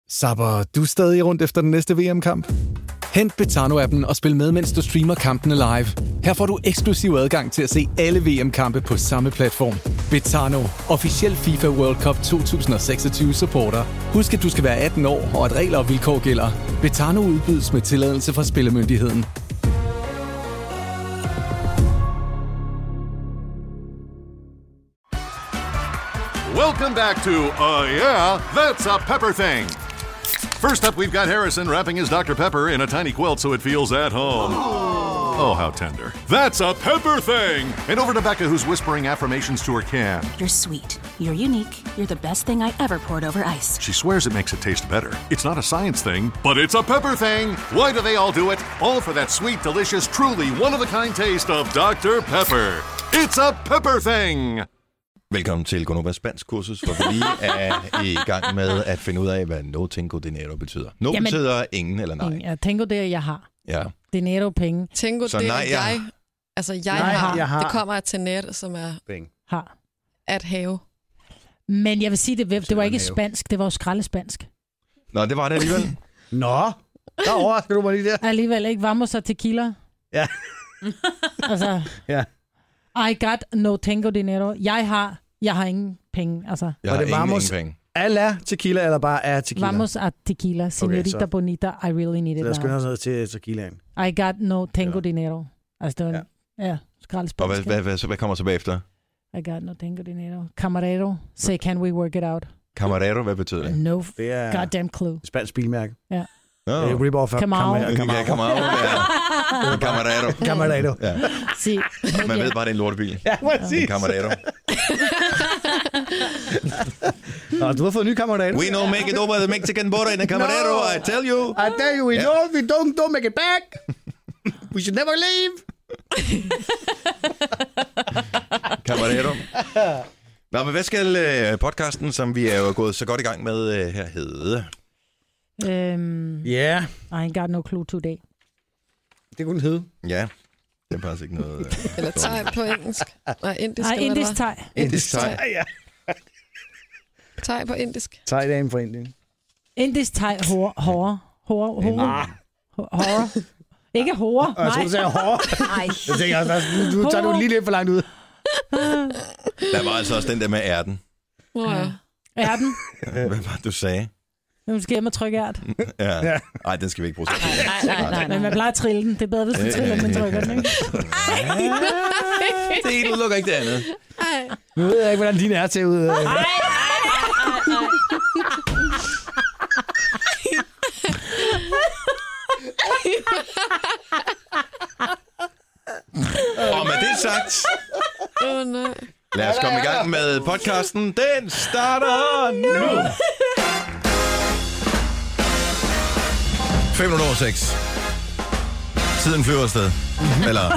Zapper du er stadig rundt efter den næste VM-kamp? Hent Betano-appen og spil med, mens du streamer kampene live. Her får du eksklusiv adgang til at se alle VM-kampe på samme platform. Betano, officiel FIFA World Cup 2026 supporter. Husk, at du skal være 18 år, og at regler og vilkår gælder. Betano udbydes med tilladelse fra Spillemyndigheden. Welcome back to Yeah, That's a Pepper Thing. First up, we've got Harrison wrapping his Dr. Pepper in a tiny quilt so it feels at home. Oh, how tender. That's a Pepper Thing. And over to Becca, who's whispering affirmations to her can. You're sweet. You're unique. You're the best thing I ever poured over ice. She swears it makes it taste better. It's not a science thing, but it's a Pepper Thing. Why do they all do it? All for that sweet, delicious, truly one-of-a-kind taste of Dr. Pepper. It's a Pepper Thing. Velkommen til Gonovas spanskkursus, hvor vi lige er i gang med at finde ud af, hvad no tengo dinero betyder. Betyder ingen eller nej. Ja, tengo det er, jeg har. Ja. Dinero, penge. Tengo så det nej, er jeg. Altså, jeg har. Det kommer af tener, som er penge. Har. At have. Men jeg vil sige, det var ikke spansk, det var jo skraldespansk. Nå, det var det alligevel. Nå, der overrasker du mig lige der. Alligevel ikke. Vamos og tequila. Ja. Altså, ja. I got no tengo dinero. Jeg har ingen penge. Altså. Jeg har ingen penge. Alla tequila, eller bare er tequila? Vamos a tequila. Señorita okay, bonita, I really need it now. Lad os skynde os ned til tequilaen. I got no tengo dinero. Altså, det var skraldespansk. Og hvad kommer så bagefter? I got no tengo dinero. Camarero, say can we work it out? Camarero, hvad betyder det? No goddamn clue. Spansk bilmærke. Ja. Rip-off af Camaro. Camarero. Ja. Sí. Man ved bare, det er en lortebil. Ja, præcis. Camarero. Nå, du har fået en ny Camarero. We don't make it over the Mexican border in a Camarero, no. I tell you. We know we don't make it back. We should never leave. Camarero. Nå, men hvad skal podcasten, som vi er jo gået så godt i gang med her, hedde? Yeah. I ain't got no clue today. Det kunne den hedde. Ja, det er faktisk ikke noget... Eller thai på engelsk. Nej, indisk. Nej, indisk thai. Indisk thai. Ja. Thai på indisk. Thai-dagen for Indien. Indisk thai, horror. Ikke horror, nej. Jeg tror, du sagde horror. Nej. Jeg tænker, du tager du lige lidt for langt ud. Der var altså også den der med ærten. Ja. Ærten? Hvad var det, du sagde? Nu skal jeg hjem og trykke ært. Ja. Nej, den skal vi ikke bruge. Nej. Men man plejer at trille den. Det er bedre, hvis man triller, man trykker den, ikke? Det ene udelukker ikke det andet. Nu ved jeg ikke, hvordan din er til ud. Og med det sagt... nej. Lad os komme i gang med podcasten. Den starter nu! 5:06. Tiden flyver afsted. Eller...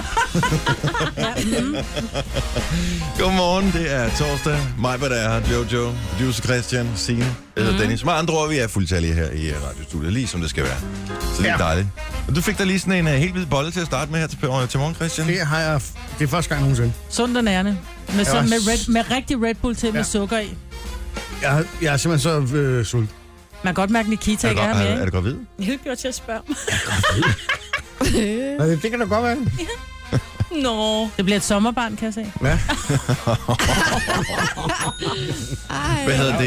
Godmorgen, det er torsdag. Mig, hvad der er her. Jojo, producer Christian, Signe. Jeg hedder Dennis. Med andre ord, vi er fuldtallige her i radiostudiet, lige som det skal være. Så det er dejligt. Og du fik da lige sådan en helt hvid bolle til at starte med her til morgen, Christian. Det har jeg... Det er første gang nogensinde. Sundt og nærende. Med rigtig Red Bull til med sukker i. Jeg er simpelthen så sult. Man kan godt mærke, Nikita ikke er med. Er du gravid? Jeg bliver til at spørge mig. Det kan da godt være. Nå. Det bliver et sommerbarn, kan jeg se. Ja. Hvad hedder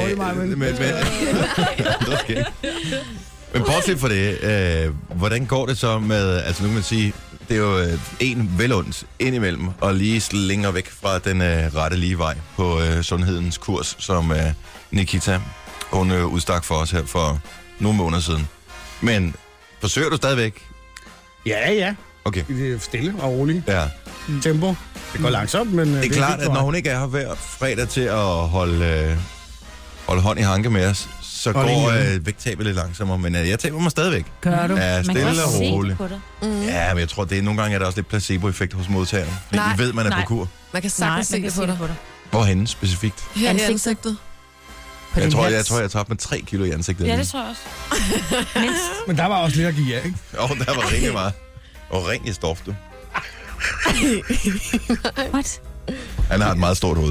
det? Men bortset for det, hvordan går det så med, altså nu kan man sige, det er jo en velundt indimellem, og lige slinger væk fra den rette lige vej på sundhedens kurs, som Nikita, hun udstak for os her for nogle måneder siden. Men forsøger du stadigvæk? Ja. Okay. Det er stille og roligt. Ja. Tempo. Det går langsomt, men... Det er klart, at når hun ikke er her hver fredag til at holde hånd i hanke med os, så går vægttabet lidt langsommere, men jeg taber mig stadigvæk. Gør du? Ja, stille og roligt. på det. Ja, men jeg tror, det er nogle gange er der også lidt placebo-effekt hos modtageren. Nej, vi ved, man er på kur. Man kan sagtens se det på dig. Hvorhenne specifikt? Her i ansigtet. Jeg tror, jeg tabte med 3 kilo i ansigtet. Ja, det tror jeg også. Men der var også lidt at give af, ikke? Der var rigtig meget. Og ring i stof, du. What? Han har et meget stort hoved.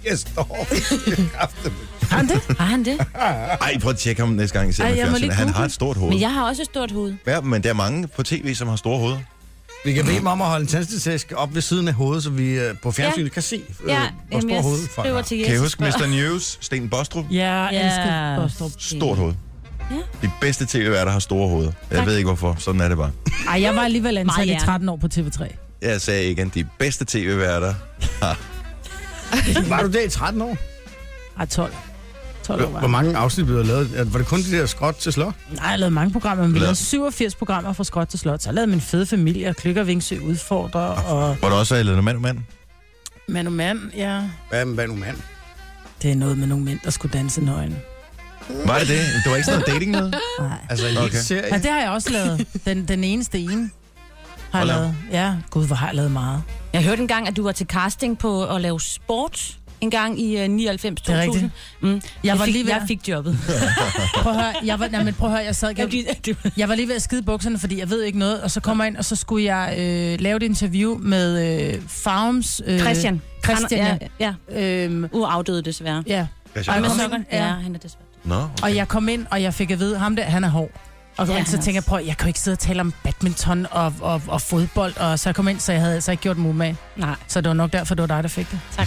Jeg står. Har han det? Har han det? Ej, prøv at tjekke ham næste gang, I ser med fjernsynet. Han har et stort hoved. Men jeg har også et stort hoved. Ja, men der er mange på tv, som har store hoveder. Vi kan bede dem om at holde en tændstikæske op ved siden af hovedet, så vi på fjernsynet kan se, hvor stort hovedet folk har. Kan I huske Mr. News, Sten Bostrup? Ja, jeg elsker Bostrup. Stort hoved. Ja. De bedste tv-værter har store hoveder. Jeg ved ikke hvorfor, sådan er det bare. Ej, jeg var alligevel ansat i 13 år på TV3. Jeg sagde igen, de bedste tv-værter har... Var du der i 13 år? Ej, 12 år var. Hvor mange afsnit blev der lavet? Var det kun de der Skråt til Slot? Nej, jeg lavede mange programmer, men vi lavede 87 programmer fra Skråt til Slot. Så jeg lavede Min Fede Familie, og Klykker Vingsø Udfordrer, og... Var der også lavet Mand om Mand? Mand om Mand, ja. Hvad nu, mand? Det er noget med nogle mænd, der skulle danse nøgen. Var det det? Det var ikke sådan noget dating noget? Nej. Altså en okay. Serie? Ja, det har jeg også lavet. Den eneste ene har jeg lavet. Ja, gud, hvor har jeg lavet meget. Jeg hørte engang, at du var til casting på at lave sport en gang i 99-2000. Det er rigtigt. Jeg fik jobbet. Prøv at høre, jeg var lige ved at skide bukserne, fordi jeg ved ikke noget, og så kommer jeg ind, og så skulle jeg lave et interview med Farms... Christian, ja. Afdøde desværre. Ja. Ja, han er desværre. No, okay. Og jeg kom ind, og jeg fik at vide, ham der, han er hård. Og så tænker jeg, jeg kan jo ikke sidde og tale om badminton og fodbold, og så jeg kom ind, så jeg havde altså ikke gjort mig umage. Nej. Så det var nok derfor, det var dig, der fik det. Tak.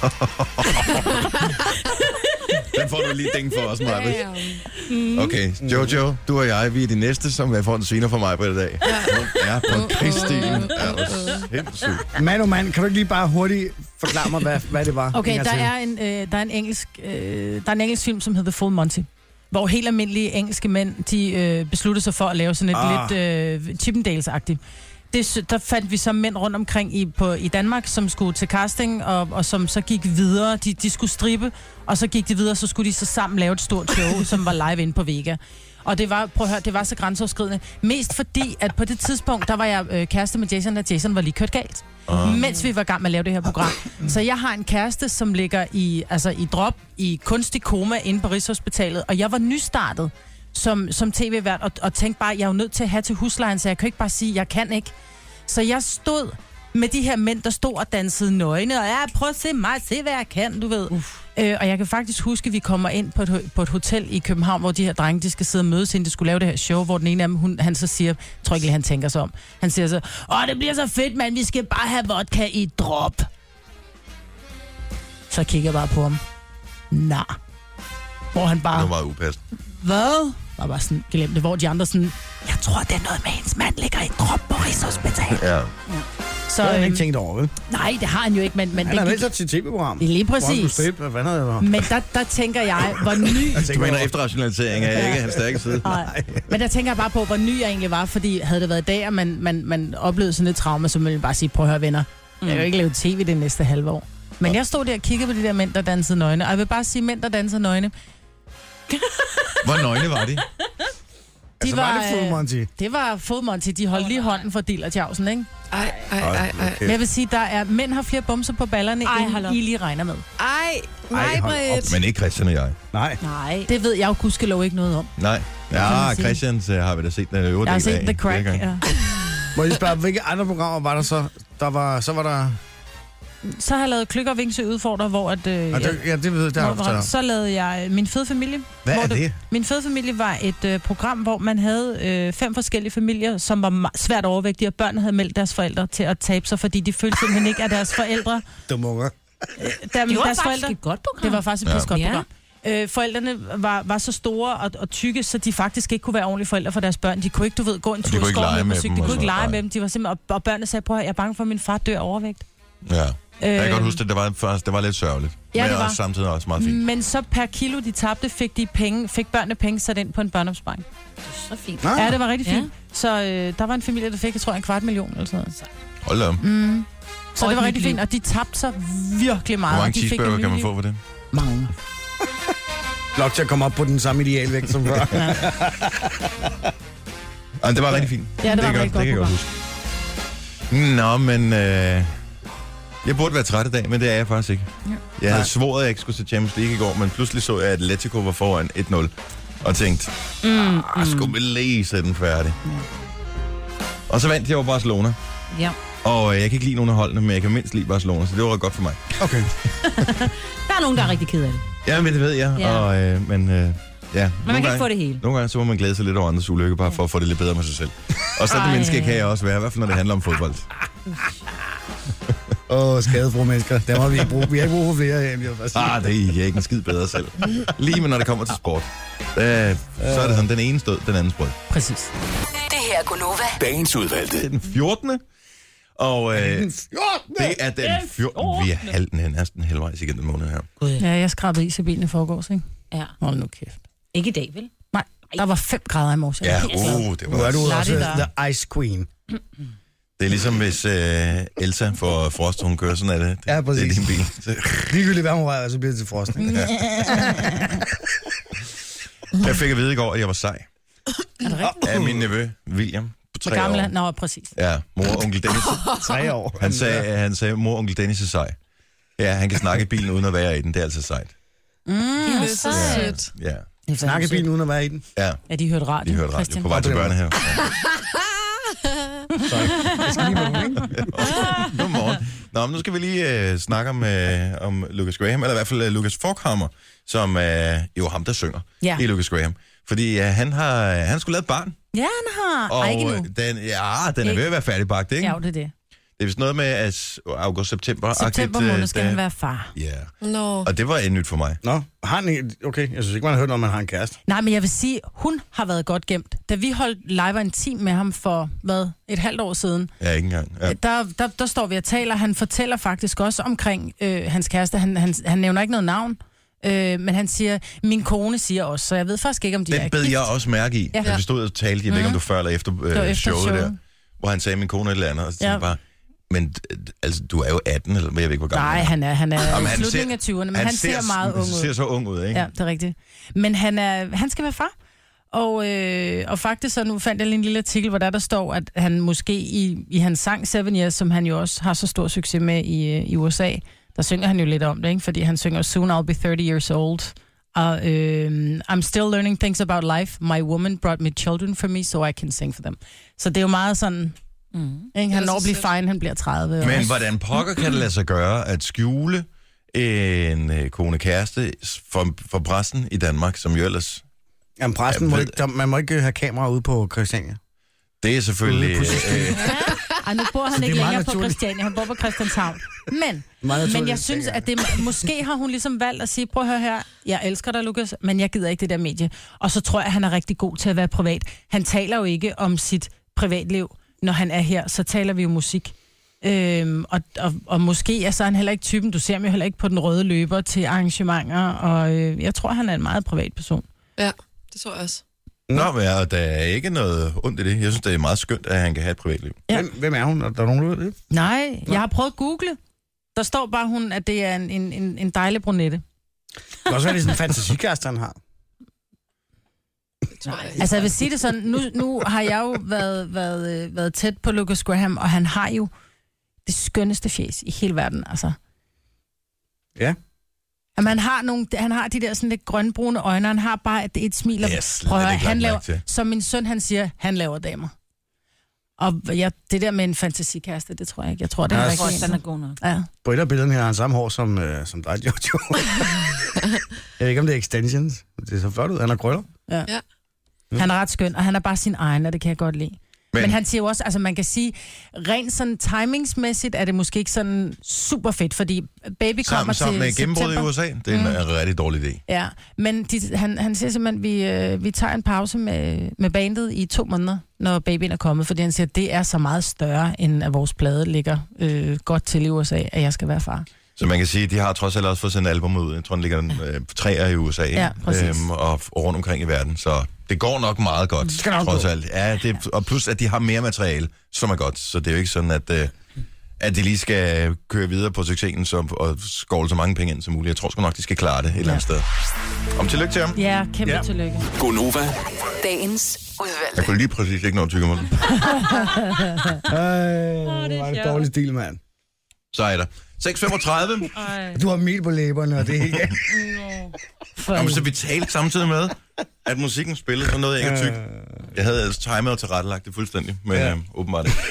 Den får du lige ding for os, Maja. Okay, Jojo, du og jeg, vi er de næste, som får en sviner for mig på i dag. Ja, på Kristin. Er du sindssygt. Mand, kan du ikke lige bare hurtigt forklare mig, hvad det var? Okay, der er en engelsk film, som hedder Full Monty, hvor helt almindelige engelske mænd, de besluttede sig for at lave sådan et lidt Chippendales-agtigt. Der fandt vi så mænd rundt omkring i Danmark, som skulle til casting, og som så gik videre. De skulle strippe, og så gik de videre, så skulle de så sammen lave et stort show, som var live inde på Vega. Og det var, prøv at høre, det var så grænseoverskridende. Mest fordi, at på det tidspunkt, der var jeg kæreste med Jason, og Jason var lige kørt galt. Mens vi var i gang med at lave det her program. Så jeg har en kæreste, som ligger i drop, i kunstig koma inde på Rigshospitalet, og jeg var nystartet som tv-vært, og tænkte bare, jeg er jo nødt til at have til huslejen, så jeg kan ikke bare sige, jeg kan ikke. Så jeg stod med de her mænd, der stod og dansede nøgne, og prøv at se mig, se hvad jeg kan, du ved. Og jeg kan faktisk huske, at vi kommer ind på et hotel i København, hvor de her drenge, de skal sidde og mødes, inden de skulle lave det her show, hvor den ene af dem, han så siger, tror ikke lige, han tænker sig om. Han siger så, det bliver så fedt, mand, vi skal bare have vodka i drop. Så kigger jeg bare på ham. Hvor han bare... Det var meget upassende. Hvad? Var bare sådan, glem det, hvor de andre sådan, jeg tror, det er noget med, hendes mand ligger i drop på Rigshospitalet. Ja. Så det har han ikke tænkt over, vel? Nej, det har han jo ikke, men han har vel så til tv-program. Lige præcis. Men der tænker jeg, hvor ny... Du mener efterrationalisering af ikke hans stærke side? Nej. Men der tænker jeg bare på, hvor ny jeg egentlig var, fordi havde det været i dag, og man oplevede sådan et traume, så ville jeg bare sige, prøv at høre, venner, jeg kan jo ikke lave tv det næste halve år. Men jeg stod der og kiggede på de der mænd, der dansede nøgne, og jeg vil bare sige, mænd, der dansede nøgne. Hvor nøgne var de? Var det Full Monty? Det var Full Monty. De holdt lige hånden for Diller Tjavsen, ikke? Ej. Men jeg vil sige, mænd har flere bumser på ballerne, end I lige regner med. Britt. Men ikke Christian og jeg. Nej. Det ved jeg jo gudskelov ikke noget om. Nej. Ja, Christians har vi da set den øvrige del af. Jeg har set The Crack, ja. Må jeg spørge, hvilke andre programmer var der så? Så var der... Så har jeg lavet Klykker Vingsø Udfordrer, hvor at... det ved jeg, så lavede jeg Min Fede Familie. Hvad er det? Min Fede Familie var et program, hvor man havde 5 forskellige familier, som var svært overvægtige, og børnene havde meldt deres forældre til at tabe sig, fordi de følte simpelthen ikke af deres forældre. Dumme unger. Det var faktisk et godt program. Det var faktisk et godt program. Forældrene var så store og tykke, så de faktisk ikke kunne være ordentlige forældre for deres børn. De kunne ikke, gå en tur i skoven med musik. De kunne ikke lege med dem. De var simpelthen, og børnene sagde, prøv at jeg er bange for, at min far dør overvægt. Ja. Jeg kan godt huske, at det var lidt sørgeligt. Ja, men det var. Også samtidig også meget fint. Men så per kilo, de tabte, fik børnene penge sat ind på en børneopsparing. Så fint. Ja, det var rigtig fint. Så der var en familie, der fik, jeg tror, 250.000 eller sådan noget. Hold da. Så det var rigtig fint, og de tabte sig virkelig meget. Hvor mange cheeseburger kan man få for det? Mange. Blot til at komme op på den samme idealvægt som før. Ja, det var rigtig fint. Ja, det var rigtig godt. Det kan jeg godt huske. Nå, men... Jeg burde være træt i dag, men det er jeg faktisk ikke. Ja. Jeg havde svoret, at jeg ikke skulle til Champions League i går, men pludselig så jeg, at Atletico var foran 1-0, og tænkte, skulle vi lige sætte den færdig. Ja. Og så vandt jeg over Barcelona. Ja. Og jeg kan ikke lide nogen af holdene, men jeg kan mindst lide Barcelona, så det var godt for mig. Okay. Der er nogen, der er rigtig ked af det. Ja, men det ved jeg. Ja. Og, ja, Men man kan ikke få det hele. Nogle gange så må man glæde sig lidt over andres ulykke, bare for at få det lidt bedre med sig selv. Og så det menneske kan jeg også være, i hvert fald når det handler om fodbold. Skadefro mennesker. Der må vi ikke bruge. Vi har ikke brug for flere af dem. Det er ikke en skid bedre selv. Lige med når det kommer til sport. Så er det sådan, den ene stod, den anden sprød. Præcis. Det her er Gunova. Dagens udvalgte. Det er den 14. Og det er den 14. Vi er næsten halvvejs igen den måned her. Ja, jeg skrabede is i bilen i forgårs, ikke? Ja. Hold nu kæft. Ikke i dag, vel? Nej, der var 5 grader i morges. Ja, det var du også the Ice Queen. Det er ligesom hvis Elsa får frost, hun kører sådan af det. Ja, præcis. Det er din bil. Ligegyldigt hvad hun rører, så bliver det til frost. Ja. Jeg fik at vide i går, at jeg var sej. Er det rigtigt? Af min nevø, William, på 3 gamle, år. Nå, præcis. Ja, mor og onkel Dennis. 3 år. Han sagde, mor og onkel Dennis er sej. Ja, han kan snakke i bilen uden at være i den. Det er altså sejt. Det er så sødt. Ja. Snakke i bilen uden at være i den. Ja. Ja, de hørte radio. De hørte radio på vej til børnehave. Jeg skal lige med ikke? Godmorgen. Nå, men nu skal vi lige snakke om Lucas Graham, eller i hvert fald Lucas Forchhammer, som er jo ham, der synger i Lucas Graham. Fordi han skulle lave et barn. Ja, han har. Og ikke nu. Den er ved at være færdigbagt, ikke? Ja, det er det. Det er vist noget med, at august-september... September måned skal han være far. Ja. No. Og det var et nyt for mig. Nå, okay. Jeg synes ikke, man har hørt, om man har en kæreste. Nej, men jeg vil sige, hun har været godt gemt. Da vi holdt live en team med ham for, et halvt år siden. Ja, ikke engang. Ja. Der står vi og taler. Han fortæller faktisk også omkring hans kæreste. Han nævner ikke noget navn. Men han siger, min kone siger også, så jeg ved faktisk ikke, om de er gift. Det bed jeg også mærke i, da vi stod og talte. Jeg ved ikke, om du før eller efter showet der, hvor han sagde, min kone et eller andet, og så tænkte bare, men altså, du er jo 18, eller jeg ved ikke, hvor gammel. Nej, han er i slutningen af 20'erne, men han ser meget ung ud. Han ser så ung ud, ikke? Ja, det er rigtigt. Men han skal være far. Og faktisk så nu fandt jeg lige en lille artikel, hvor der står, at han måske i hans sang 7 Years, som han jo også har så stor succes med i USA, der synger han jo lidt om det, ikke? Fordi han synger, soon I'll be 30 years old. I'm still learning things about life. My woman brought me children for me, so I can sing for them. Så det er jo meget sådan... Ikke? Han når at blive fine, han bliver 30. Men hvordan pokker kan det lade sig gøre at skjule en kone kæreste for præsten i Danmark, som jo ellers... Jamen præsten man må ikke have kamera ude på Christiania. Det er selvfølgelig... Nu bor han ikke længere på Christiania, han bor på Christianshavn. Men jeg synes, at det måske har hun ligesom valgt at sige, prøv at høre her, jeg elsker dig, Lucas, men jeg gider ikke det der medie. Og så tror jeg, at han er rigtig god til at være privat. Han taler jo ikke om sit privatliv, når han er her, så taler vi jo musik. Og måske er så han heller ikke typen, du ser ham jo heller ikke på den røde løber til arrangementer, og jeg tror, han er en meget privat person. Ja, det tror jeg også. Nå, men der er ikke noget ondt i det. Jeg synes, det er meget skønt, at han kan have et privatliv. Ja. Hvem er hun? Er der nogen, der ved det? Nej, jeg har prøvet at google. Der står bare, at det er en dejlig brunette. Det kan også være, det er sådan en fantasikæreste, han har. Altså, jeg vil sige det sådan, nu har jeg jo været tæt på Lucas Graham, og han har jo det skønneste fjes i hele verden, altså. Ja. Jamen, han har de der sådan lidt grønbrune øjne, han har bare et smil, og han laver, som min søn, han siger, han laver damer. Og det der med en fantasikæreste, det tror jeg ikke. Jeg tror, det er rigtig. Den er god nok. Ja. På et af billederne her har han samme hår som dig, Jojo. Jeg ved ikke, om det er extensions. Det er så flot ud. Han har krøller. Ja. Han er ret skøn, og han er bare sin egen, og det kan jeg godt lide. Men han siger jo også, altså man kan sige, rent sådan timingsmæssigt er det måske ikke sådan super fedt, fordi Baby kommer til september. Med gennembrud i USA, det er en rigtig dårlig idé. Ja, men han siger simpelthen, vi tager en pause med bandet i 2 måneder, når babyen er kommet, fordi han siger, at det er så meget større, end at vores plade ligger godt til i USA, at jeg skal være far. Så man kan sige, at de har trods alt også fået sendt album ud. Jeg tror, den ligger 3 i USA, og rundt omkring i verden, så det går nok meget godt, trods alt. Ja, og plus, at de har mere materiale, som er godt, så det er jo ikke sådan, at de lige skal køre videre på succesen og skåle så mange penge ind som muligt. Jeg tror sgu nok, de skal klare det et eller andet sted. Tillykke til ham. Ja, kæmpe tillykke. Gunova. Dagens udvalgte. Jeg kunne lige præcis ikke nå at tykke mig. Det var en dårlig stil, mand. Så er der. 6:35. Du har mel på læberne, og det er ikke... Jamen, så vi talte samtidig med, at musikken spillede, så noget jeg ikke er tyk. Jeg havde altså timet og tilrettelagt det fuldstændig, men åbenbart ikke.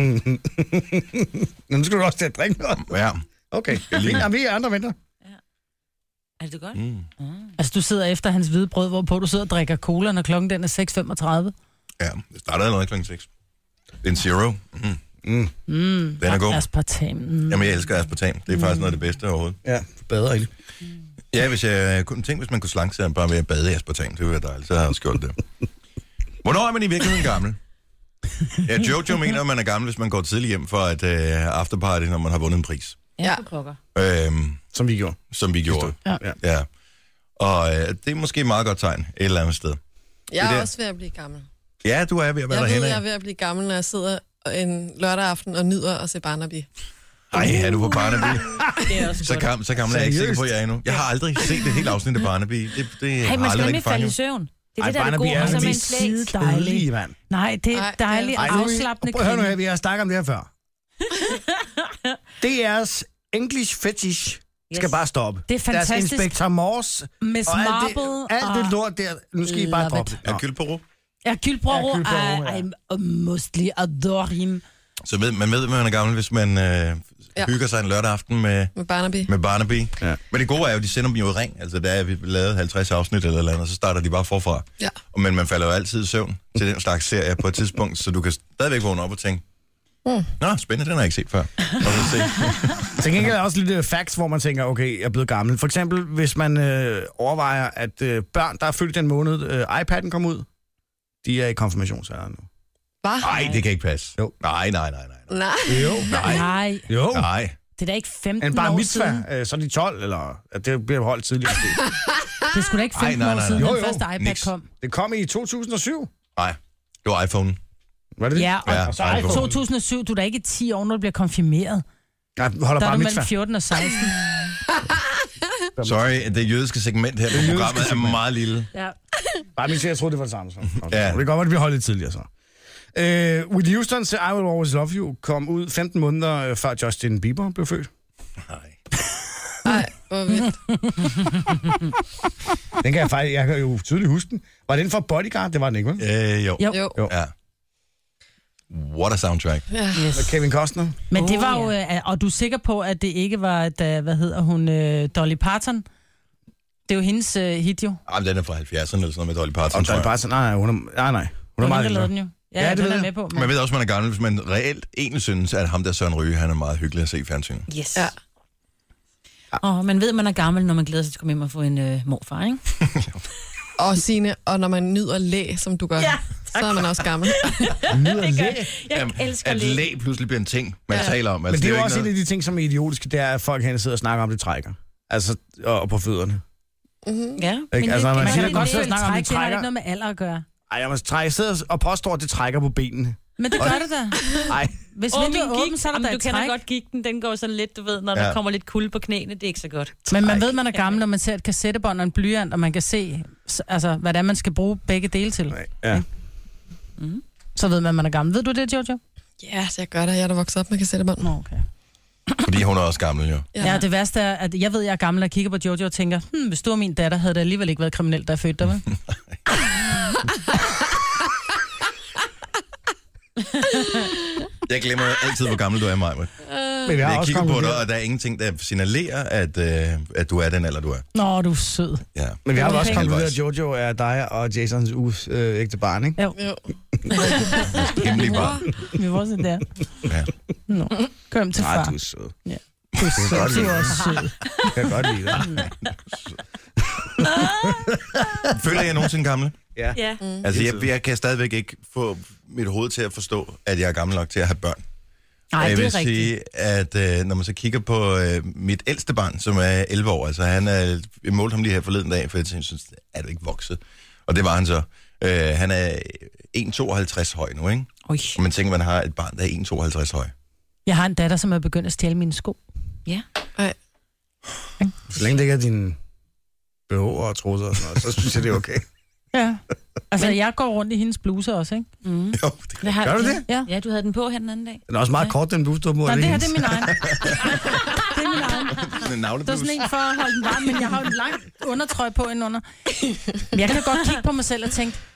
Nu skal du også til at drikke noget. Ja. Okay, vi andre venter. Er det godt? Altså, du sidder efter hans hvide brød, hvorpå du sidder og drikker cola, når klokken den er 6:35. Ja, det startede allerede klokken 6. Det er en zero. Den er god. Aspartam. Jamen, jeg elsker aspartam. Det er faktisk noget af det bedste overhovedet. Ja, bedre ikke. Ja, hvis man kunne slanke sig bare ved at bade i aspartam, det ville være dejligt. Så har jeg også gjort det. Hvornår er man i virkeligheden gammel? Ja, Jojo mener, at man er gammel, hvis man går tidligt hjem for et afterparty, når man har vundet en pris. Ja. Som vi gjorde. Som vi gjorde. Ja. Og det er måske et meget godt tegn et eller andet sted. Jeg er også ved at blive gammel. Ja, du er ved at være derhen. Jeg er ved at blive gammel, når jeg sidder en lørdag aften og nyder at se Barnaby. Ej, er du på Barnaby? Det er også så gammel er jeg ikke sikker på, at jeg er endnu. Jeg har aldrig set det helt afsnit af Barnaby. Hey, man skal ikke falde i søvn. Det er det, der er det gode. Barnaby er den mest kedelige, mand. Nej, det er dejligt afslappende. Prøv at høre nu, vi har snakket om det her før. DR's English fetish skal bare stoppe. Det er fantastisk. Deres Inspector Morse. Miss Marple. Alt det lort der. Nu skal I bare droppe det. Hercule Poirot. Hercule Poirot. I mostly adore him. Så man ved, at man er gammel, hvis man hygger sig en lørdag aften med Barnaby. Ja. Men det gode er jo, de sender dem jo i ring. Altså, der er vi lavet 50 afsnit eller andet, så starter de bare forfra. Ja. Men man falder jo altid i søvn til den slags serie på et tidspunkt, så du kan stadigvæk vågne op og tænke, nå, spændende, den har jeg ikke set før. Så gengæld er også lidt facts, hvor man tænker, okay, jeg er blevet gammel. For eksempel, hvis man overvejer, at børn, der er født den måned, iPad'en kom ud, de er i konfirmationsalderen nu. Hvad? Nej, det kan ikke passe. Jo. Nej. Nej. Jo. Nej. Jo. Nej. Det er da ikke 15 en bar år mitzvah, siden. så er de 12, eller at det bliver holdt tidligere. Det skulle da ikke 15 år siden, Jo. den første iPad kom. Det kom i 2007. Nej, det var iPhone. Var det det? Ja, og så iPhone. 2007, du er da ikke 10 år, når du bliver konfirmeret. Jeg holder Der er bare du mellem mitzvah. 14 og 16. Sorry, det jødiske segment her på programmet er meget lille. Ja. Bare mitzvah, jeg troede, det var det samme. Så. Ja. Det kan godt være, det bliver holdt lidt tidligere så. Whitney Houston's I Will Always Love You kom ud 15 måneder før Justin Bieber blev født. Nej, hvor vildt. Den kan jeg kan jo tydeligt huske den. Var den fra Bodyguard? Det var den ikke, vel? Jo. Ja. What a soundtrack. Ja. Yes. Kevin Costner. Men det var jo... Og du er sikker på, at det ikke var, da, Dolly Parton? Det er jo hendes hit, jo. Jamen, den er fra 70'erne eller sådan noget med Dolly Parton. Dolly Parton, nej. Hun er meget ældre. Den jo. Ja, det er med på. Man ved også, man er gammel, hvis man reelt egentlig synes, at ham der Søren Ryge, han er meget hyggelig at se i fjernsynet. Yes. Ja. Og man ved, at man er gammel, når man glæder sig til at komme hjem og få en morfar, ikke? Og Signe, og når man nyder læ, som du gør, så er man også gammel. Nyder læ? Jeg elsker at læ pludselig bliver en ting, man taler om. Altså, men det er jo også en af de ting, som er idiotiske, det er, at folk herinde sidder og snakker om, det trækker. Altså, og på fødderne. Mm-hmm. Ja, ikke? Altså, man kan godt sidde og snakke om, det trækker. Det har ikke noget med alder at gøre. Ej, jeg sidder og påstår, at det trækker på benene. Men det gør det da. Nej. Hvis vinduet er åbent, så er der da et træk. Du kender godt gigten, den går sådan lidt, du ved, når der kommer lidt kulde på knæene, det er ikke så godt. Men man ved, man er gammel, når man ser et kassettebånd og en blyant, og man kan se, altså, hvad det er, man skal bruge begge dele til. Ja. Mm. Så ved man er gammel. Ved du det, Jojo? Ja, så jeg gør det. Jeg er der vokset op med kassettebånd. Okay. Fordi hun er også gammel, jo. Ja, det værste er, at jeg ved, jeg er gammel og kigger på Jojo og tænker, hvis du var min datter, havde det alligevel ikke været kriminelt, da jeg fødte dig, vel? Jeg glemmer altid, hvor gammel du er, Maja. Men jeg kigger på dig, og der er ingenting, der signalerer, at du er den alder, du er. Nå, du er sød. Ja. Men vi har også konkluderet, at Jojo er dig og Jasons ægte barn, ikke? Jo. Hemmelig barn. Vi var også der. Ja. Nå, kom til far. Nej, du er sød. Ja. Du er sød. Du er også sød. Jeg kan godt lide dig. Føler jeg nogensinde gammel? Ja. Altså, jeg kan stadigvæk ikke få mit hoved til at forstå, at jeg er gammel nok til at have børn. Nej, jeg det er vil sige, at når man så kigger på mit ældste barn, som er 11 år, altså jeg målte ham lige her forleden dag, for jeg synes, er du ikke vokset? Og det var han så. Han er 1,52 høj nu, ikke? Oj. Og man tænker, man har et barn, der er 1,52 høj. Jeg har en datter, som er begyndt at stjæle mine sko. Ja. Så længe det ikke er dine BH og trusser og sådan noget, så synes jeg, det er okay. Ja. Altså, jeg går rundt i hendes bluse også, ikke? Mm. Jo, gør du det? Ja, du havde den på her den anden dag. Den er også meget kort, den bluse, du har på. Nej, det her, det er min egen. Det er min egen. Det er sådan en for at holde den varm, men jeg har jo en lang undertrøje på indenunder. Jeg kan godt kigge på mig selv og tænke,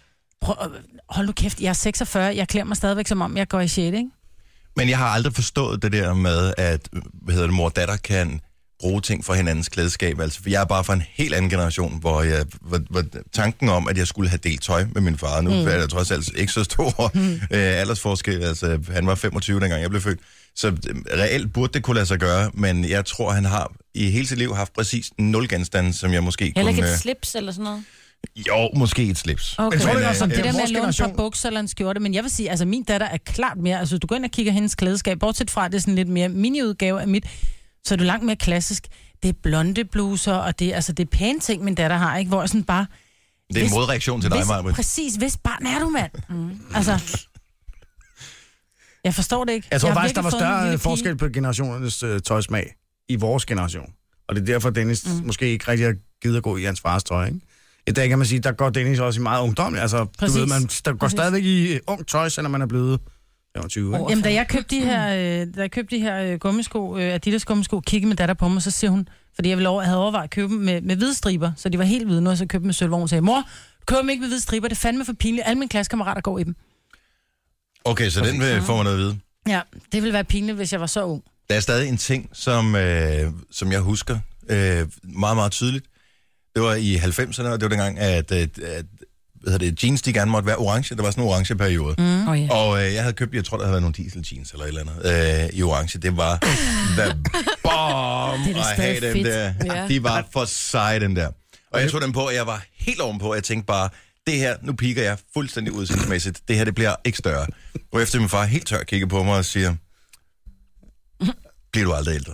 hold nu kæft, jeg er 46, jeg klæder mig stadigvæk som om, jeg går i 6, ikke? Men jeg har aldrig forstået det der med, at mor og datter kan bruge ting for hinandens klædeskab. Altså, for jeg er bare fra en helt anden generation, hvor jeg var tanken om, at jeg skulle have delt tøj med min far. Nu er jeg trods alt ikke så stor aldersforskel. Altså, han var 25, dengang jeg blev født. Så reelt burde det kunne lade sig gøre, men jeg tror, han har i hele sit liv haft præcis 0 genstande, som jeg måske Heller kunne... ikke et slips eller sådan noget? Jo, måske et slips. Okay. Jeg tror, det er også det der med vores at låne et generation. par bukser eller en skjorte, men jeg vil sige, altså min datter er klart mere, altså du går ind og kigger hendes klædeskab, bortset fra, det er sådan lidt mere miniudgave af mit, så er du langt mere klassisk. Det er blonde bluser, og det er pæne ting, min datter har, ikke? Hvor jeg sådan bare... Det er en modreaktion til dig, Maja. Præcis, hvis barn er du, mand. Altså... Jeg forstår det ikke. Jeg tror har faktisk, der var virkelig fået en større lille forskel på generationernes tøjsmag i vores generation. Og det er derfor, Dennis måske ikke rigtig har givet at gå i hans fars tøj, ikke? I dag kan man sige, der går Dennis også i meget ungdomlig. Altså, Præcis. du ved, der går stadigvæk i ung tøj, selvom man er blevet 25, ikke? Jamen, da jeg købte de her gummisko, Adidas gummisko, kiggede min datter på mig, så siger hun, fordi jeg havde overvejet at købe dem med hvide striber, så de var helt hvide nu, og så købte dem med sølv, hvor hun sagde, mor, køb dem ikke med hvide striber, det er fandme for pinligt. Alle mine klassekammerater går i dem. Okay, så den får man noget at vide. Ja, det ville være pinligt, hvis jeg var så ung. Der er stadig en ting, som jeg husker meget, meget tydeligt. Det var i 90'erne, og det var dengang, at jeans, de gerne måtte være orange. Der var sådan en orange periode. Og jeg havde købt, jeg tror, der havde været nogle diesel jeans eller et eller andet i orange. Det var the bomb at have dem der. Ja. De var for seje, dem der. Og jeg tog dem på, og jeg var helt ovenpå, og jeg tænkte bare, det her, nu piker jeg fuldstændig udsigtsmæssigt. Det her, det bliver ikke større. Og efter min far helt tør kigger på mig og siger, bliver du aldrig ældre?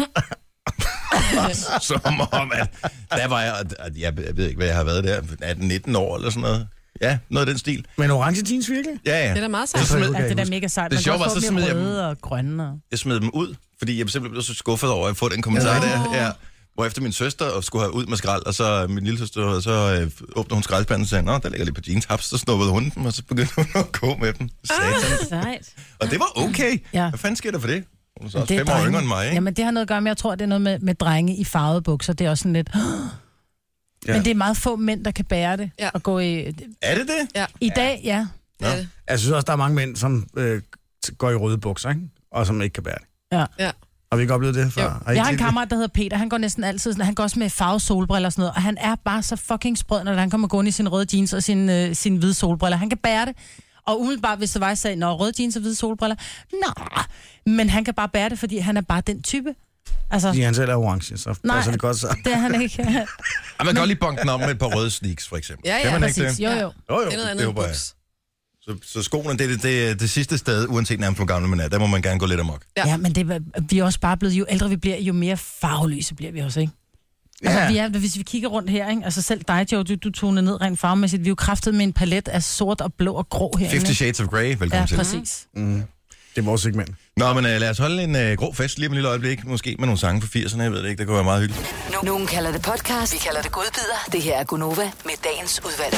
Som om, at der var jeg ved ikke, hvad jeg har været der, 18-19 år eller sådan noget. Ja, noget af den stil. Men orange jeans virkelig? Ja. Det er da meget sejt. Det er mega sejt. Man kan også få dem røde og grønne. Jeg smed dem ud, fordi jeg simpelthen blev så skuffet over at få den kommentar der. Ja. Hvor efter min søster skulle have ud med skrald, og så min lille søster, så åbnede hun skraldespanden og sagde, nå, der ligger lige på jeans, haps, så snuppede hun dem, og så begyndte hun at gå med dem. Sejt. Og det var okay. Ja. Hvad fanden sker der for det? Hun er så også Det er 5 år drenge. yngre end mig, ikke? Jamen, det har noget at gøre med, jeg tror, det er noget med drenge i farvede bukser. Det er også sådan lidt... Ja. Men det er meget få mænd, der kan bære det. Ja. Og gå i... Er det det? Ja. I dag, ja. Ja. Jeg synes også, der er mange mænd, som går i røde bukser, ikke? Og som ikke kan bære det. Ja. Har vi ikke oplevet det før? Jeg har en kammerat, der hedder Peter. Han går næsten altid sådan, han går også med farvede solbriller og sådan noget. Og han er bare så fucking sprød, når han kommer gående i sin røde jeans og sin hvide solbriller. Han kan bære det. Og umiddelbart, hvis det var, jeg sagde, når røde jeans og hvide solbriller, men han kan bare bære det, fordi han er bare den type. Altså, Fordi han selv er orange, så passer det godt så. det er han ikke. Ja, man kan godt lige bunke den om med et par røde sneaks, for eksempel. Ja, Kan man ikke Præcis, det? jo. Det er noget andet end håber jeg. buks. Så skoene, det er det sidste sted, uanset nærmest hvor gammel man er. Der må man gerne gå lidt amok. Ja, men vi er også bare blevet, jo ældre vi bliver, jo mere farveløse bliver vi også, ikke? Altså, hvis vi kigger rundt her, ikke? Altså selv dig, Joe, du toner ned rent farvemæssigt. Vi er jo kraftet med en palet af sort og blå og grå herinde. 50 Shades of Grey, velkommen til. Ja, præcis. Det er vores segment. Nå, men lad os holde en grå fest lige om et lille øjeblik. Måske med nogle sange fra 80'erne, jeg ved det ikke. Det kunne være meget hyggeligt. Nogen kalder det podcast, vi kalder det godbider. Det her er Gunova med dagens udvalg.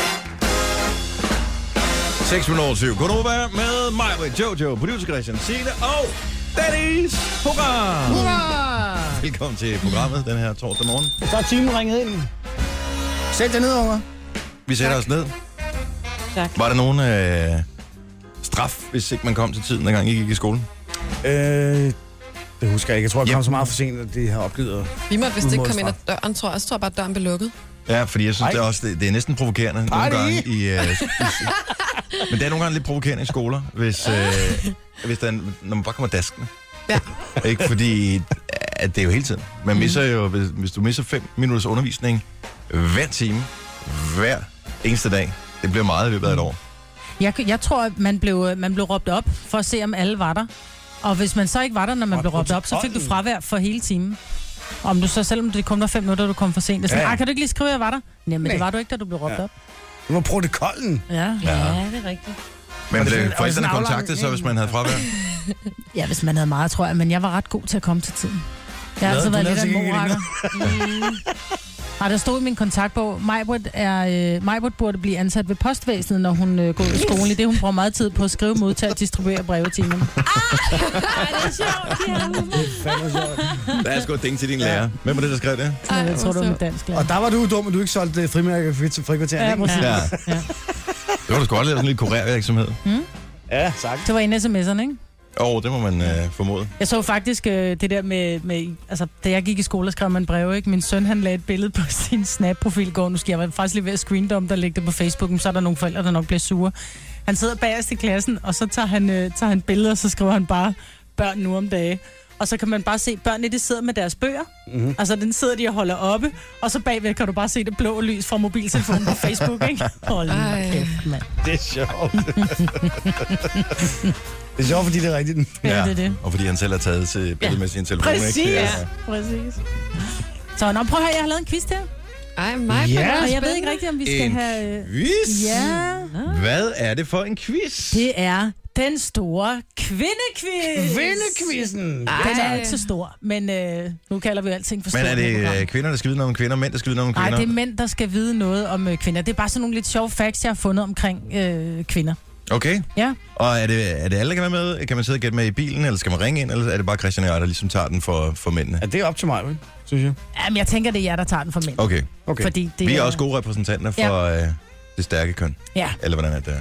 6:07. Godnova med mig, Jojo, producer Christian, Signe og Dennis program. Hurra! Velkommen til programmet den her torsdag morgen. Så er timen ringet ind. Sæt dig ned, unger. Vi sætter os ned. Tak. Var der nogen straf, hvis ikke man kom til tiden, dengang I gik i skole? Det husker jeg ikke. Jeg tror, jeg kom så meget for sent, at det har opgivet. Vi måtte vist ikke komme ind ad døren, tror jeg. Så tror jeg bare, at døren blev lukket. Ja, fordi jeg synes, det er, også, det er næsten provokerende nogle gange i... men det er nogle gange lidt provokerende i skoler, hvis der er, når man bare kommer daskende. Ja. Ikke fordi, at det er jo hele tiden. Man misser jo, hvis du misser 5 minutters undervisning hver time, hver eneste dag, det bliver meget i løbet af et år. Jeg tror, at man blev råbt op for at se, om alle var der. Og hvis man så ikke var der, når man blev råbt op, så fik du fravær for hele timen. Om du så, selvom det kun var 5 minutter, du kom for sent. Så kan du ikke lige skrive, at jeg var der? Nej, men det var du ikke, da du blev råbt op. Det var protokollen. Ja, Ja, det er rigtigt. Men blev sådan forældrene aflang- kontaktet så, hvis man havde fravær? ja, hvis man havde meget, tror jeg. Men jeg var ret god til at komme til tiden. Jeg har altid været lidt af en morakker. Og der stod i min kontaktbog, Majbrit burde blive ansat ved postvæsenet, når hun går i skole. I det, hun bruger meget tid på at skrive, modtage og distribuere breve til hende. Det er sjovt. Der er sgu et ding til din lærer. Hvem var det, der skrev det? Jeg tror, du er med dansk lærer. Og der var du dum, at du ikke solgte frimærker til frikvarteren, Ja, ikke? præcis. Ja. Ja. Det var du sgu godt lave sådan en lille kurervirksomhed. Ja, sagt. Det var en sms'erne, ikke? Det må man formode. Jeg så faktisk det der med altså, da jeg gik i skole og skrev man breve, ikke? Min søn, han lagde et billede på sin Snap-profil i går. Nu skal jeg være faktisk lige ved at screendump, der lægger det på Facebook, så er der nogle forældre, der nok bliver sure. Han sidder bagerst i klassen, og så tager han billeder, og så skriver han bare børn nu om dage. Og så kan man bare se, børnene de sidder med deres bøger. Mm-hmm. Altså, den sidder de og holder oppe. Og så bagved kan du bare se det blå lys fra mobiltelefonen på Facebook, ikke? Hold kæft, mand. Det er sjovt. Det er sjovt, fordi det er rigtigt. Ja, det er det. Og fordi han selv har taget til billedet med sin telefon. Præcis. Ikke? Ja. Præcis. Så prøv at høre, jeg har lavet en quiz her. Ej, mig. Ja. Og jeg ved ikke rigtigt, om vi skal have... Quiz? Ja. Hvad er det for en quiz? Det er den store kvindequiz. Kvindekvisten! Den er ikke så stor, men nu kalder vi alting for stort. Men er det kvinder, der skal vide noget om kvinder, mænd, der skal vide noget om kvinder? Nej, det er mænd, der skal vide noget om kvinder. Det er bare sådan nogle lidt sjove facts, jeg har fundet omkring kvinder. Okay. Ja. Og er det alle, der kan være med? Kan man sidde og gætte med i bilen, eller skal man ringe ind, eller er det bare Christian og jeg, der ligesom tager den for mændene? Ja, det er op til mig, synes jeg. Jamen, jeg tænker, det er jer, der tager den for mænd. Okay. Fordi det Vi er også gode repræsentanter for det stærke køn. Ja. Eller hvordan er det?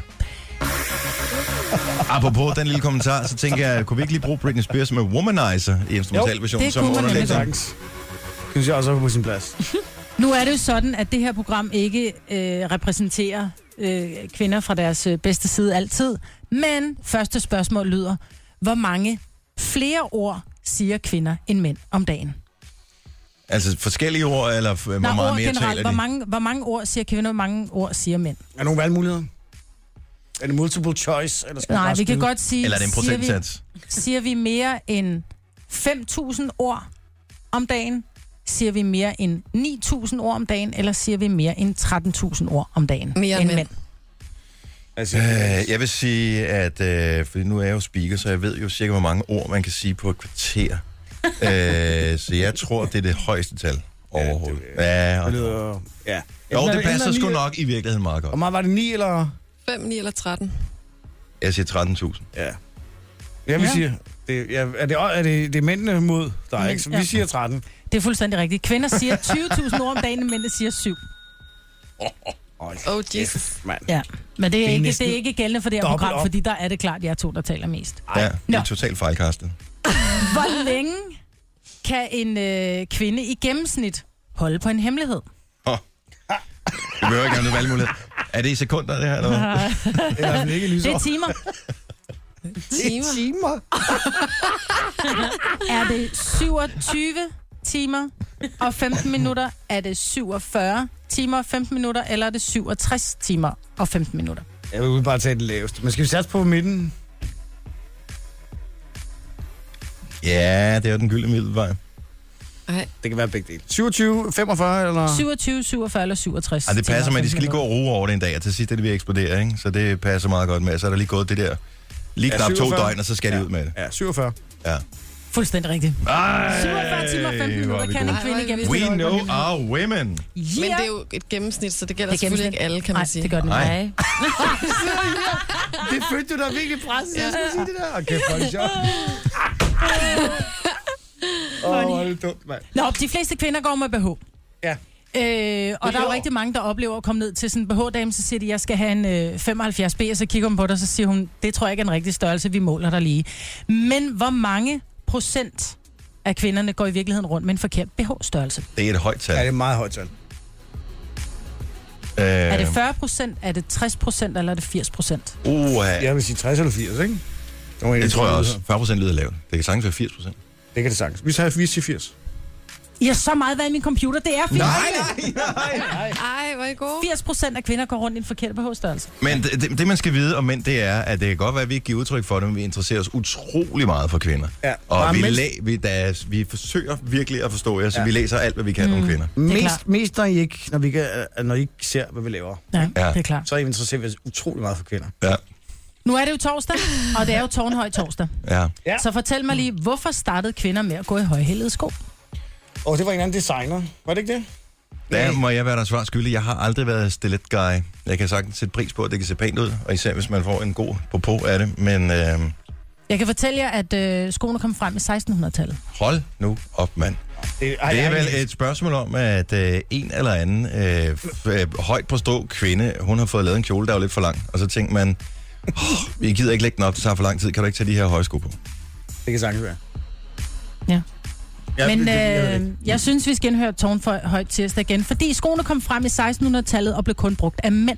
Apropos den lille kommentar, så tænker jeg, kunne vi ikke lige bruge Britney Spears med Womanizer i instrumentalversionen det som kunne man nemlig underlægning? Synes jeg også er på sin plads. Nu er det jo sådan, at det her program ikke repræsenterer kvinder fra deres bedste side altid. Men første spørgsmål lyder, hvor mange flere ord siger kvinder end mænd om dagen? Altså forskellige ord, eller hvor meget mere generelt. taler de? Hvor mange ord siger kvinder, hvor mange ord siger mænd? Er der nogle valgmuligheder? Er det multiple choice? Eller skal Nej, vi kan godt sige... Eller er det en procentsats? Siger vi mere end 5.000 ord om dagen? Siger vi mere end 9.000 ord om dagen? Eller siger vi mere end 13.000 ord om dagen? Mere end mænd. Altså, Jeg vil sige, at fordi nu er jeg jo speaker, så jeg ved jo cirka, hvor mange ord man kan sige på et kvarter. Så jeg tror, det er det højeste tal overhovedet. Ja, det lyder... Ja. Jo, det passer sgu nok i virkeligheden meget godt. Hvor meget var det, 9 eller... 5, 9 eller 13? Jeg siger 13.000. Ja. Jeg vil sige... Det er mændene mod dig, ikke? Så vi siger 13. Det er fuldstændig rigtigt. Kvinder siger 20.000 ord om dagen, mænd siger 7. Oh, Jesus. Ja, men det er næsten ikke gældende for det her dobbelt program, op. fordi der er det klart, jeg to, der taler mest. Ja, det er totalt fejlkastet. Hvor længe kan en kvinde i gennemsnit holde på en hemmelighed? Du behøver ikke have noget valgmulighed. Er det i sekunder, det her? Eller? Det er timer. Timer? Er det 27 timer og 15 minutter? Er det 47 timer og 15 minutter? Eller er det 67 timer og 15 minutter? Jeg vil bare tage det laveste. Men skal vi satse på midten? Ja, det er jo den gyldne middelvej. Nej. Det kan være begge dele. 27, 45 eller... 27, 47 eller 67. Det passer med, at de skal lige gå og roe over det en dag, og til sidst er det ved at eksplodere, ikke? Så det passer meget godt med. Så er der lige gået det der lige knap 2 døgn, og så skal de ud med det. Ja, 47. Ja. Fuldstændig rigtigt. 47 timer og 15 minutter kan en kvinde gennemsnit. We know our women. Men det er jo et gennemsnit, så det gælder Det er selvfølgelig ikke alle, kan man sige. det gør den Nej. ikke. Det følte du da virkelig presset, jeg skulle sige det der. Okay, for det sjovt. Hvor er det dumt, mand. Nå, de fleste kvinder går med BH. Ja. Og der er jo rigtig mange, der oplever at komme ned til sådan en BH-dame, så siger de, jeg skal have en 75B, og så kigger hun på dig, og så siger hun, det tror jeg ikke er en rigtig størrelse, vi måler dig lige. Men hvor mange procent af kvinderne går i virkeligheden rundt med en forkert BH-størrelse? Det er et højt tal. Ja, det er et meget højt tal. Er det 40%, er det 60%, eller er det 80%? Jeg vil sige 60 eller 80, ikke? Det tror jeg også. 40% lyder lavt. Det kan sagtens være 80%. Det kan det sagtens. Vi siger 80. I har så meget været i min computer, det er 80%. Ej, hvor er I gode. 80% af kvinder går rundt i en forkert BH-størrelse. Men det, man skal vide om mænd, det er, at det kan godt være, at vi ikke giver udtryk for det, men vi interesserer os utrolig meget for kvinder. Ja. Og vi forsøger virkelig at forstå jer, så vi læser alt, hvad vi kan om kvinder. Mest når I ikke ser, hvad vi laver. Ja, det er klart. Så interesserer vi os utrolig meget for kvinder. Ja. Nu er det jo torsdag, og det er jo tårnhøj torsdag. Ja. Så fortæl mig lige, hvorfor startede kvinder med at gå i højhælede sko? Det var en anden designer. Var det ikke det? Der må jeg være der svar skyldig. Jeg har aldrig været stilet guy. Jeg kan sagtens sætte pris på, at det kan se pænt ud, og især hvis man får en god på af det, men... Jeg kan fortælle jer, at skoene kom frem i 1600-tallet. Hold nu op, mand. Det er vel et spørgsmål om, at en eller anden højt på strå kvinde, hun har fået lavet en kjole, der er jo lidt for lang. Og så tænker man, vi gider ikke lægge den op, det tager for lang tid. Kan du ikke tage de her højsko på? Det kan sagtens være. Ja. Men jeg synes, vi skal indhøre Tårnhøjt tirsdag igen, fordi skoene kom frem i 1600-tallet og blev kun brugt af mænd.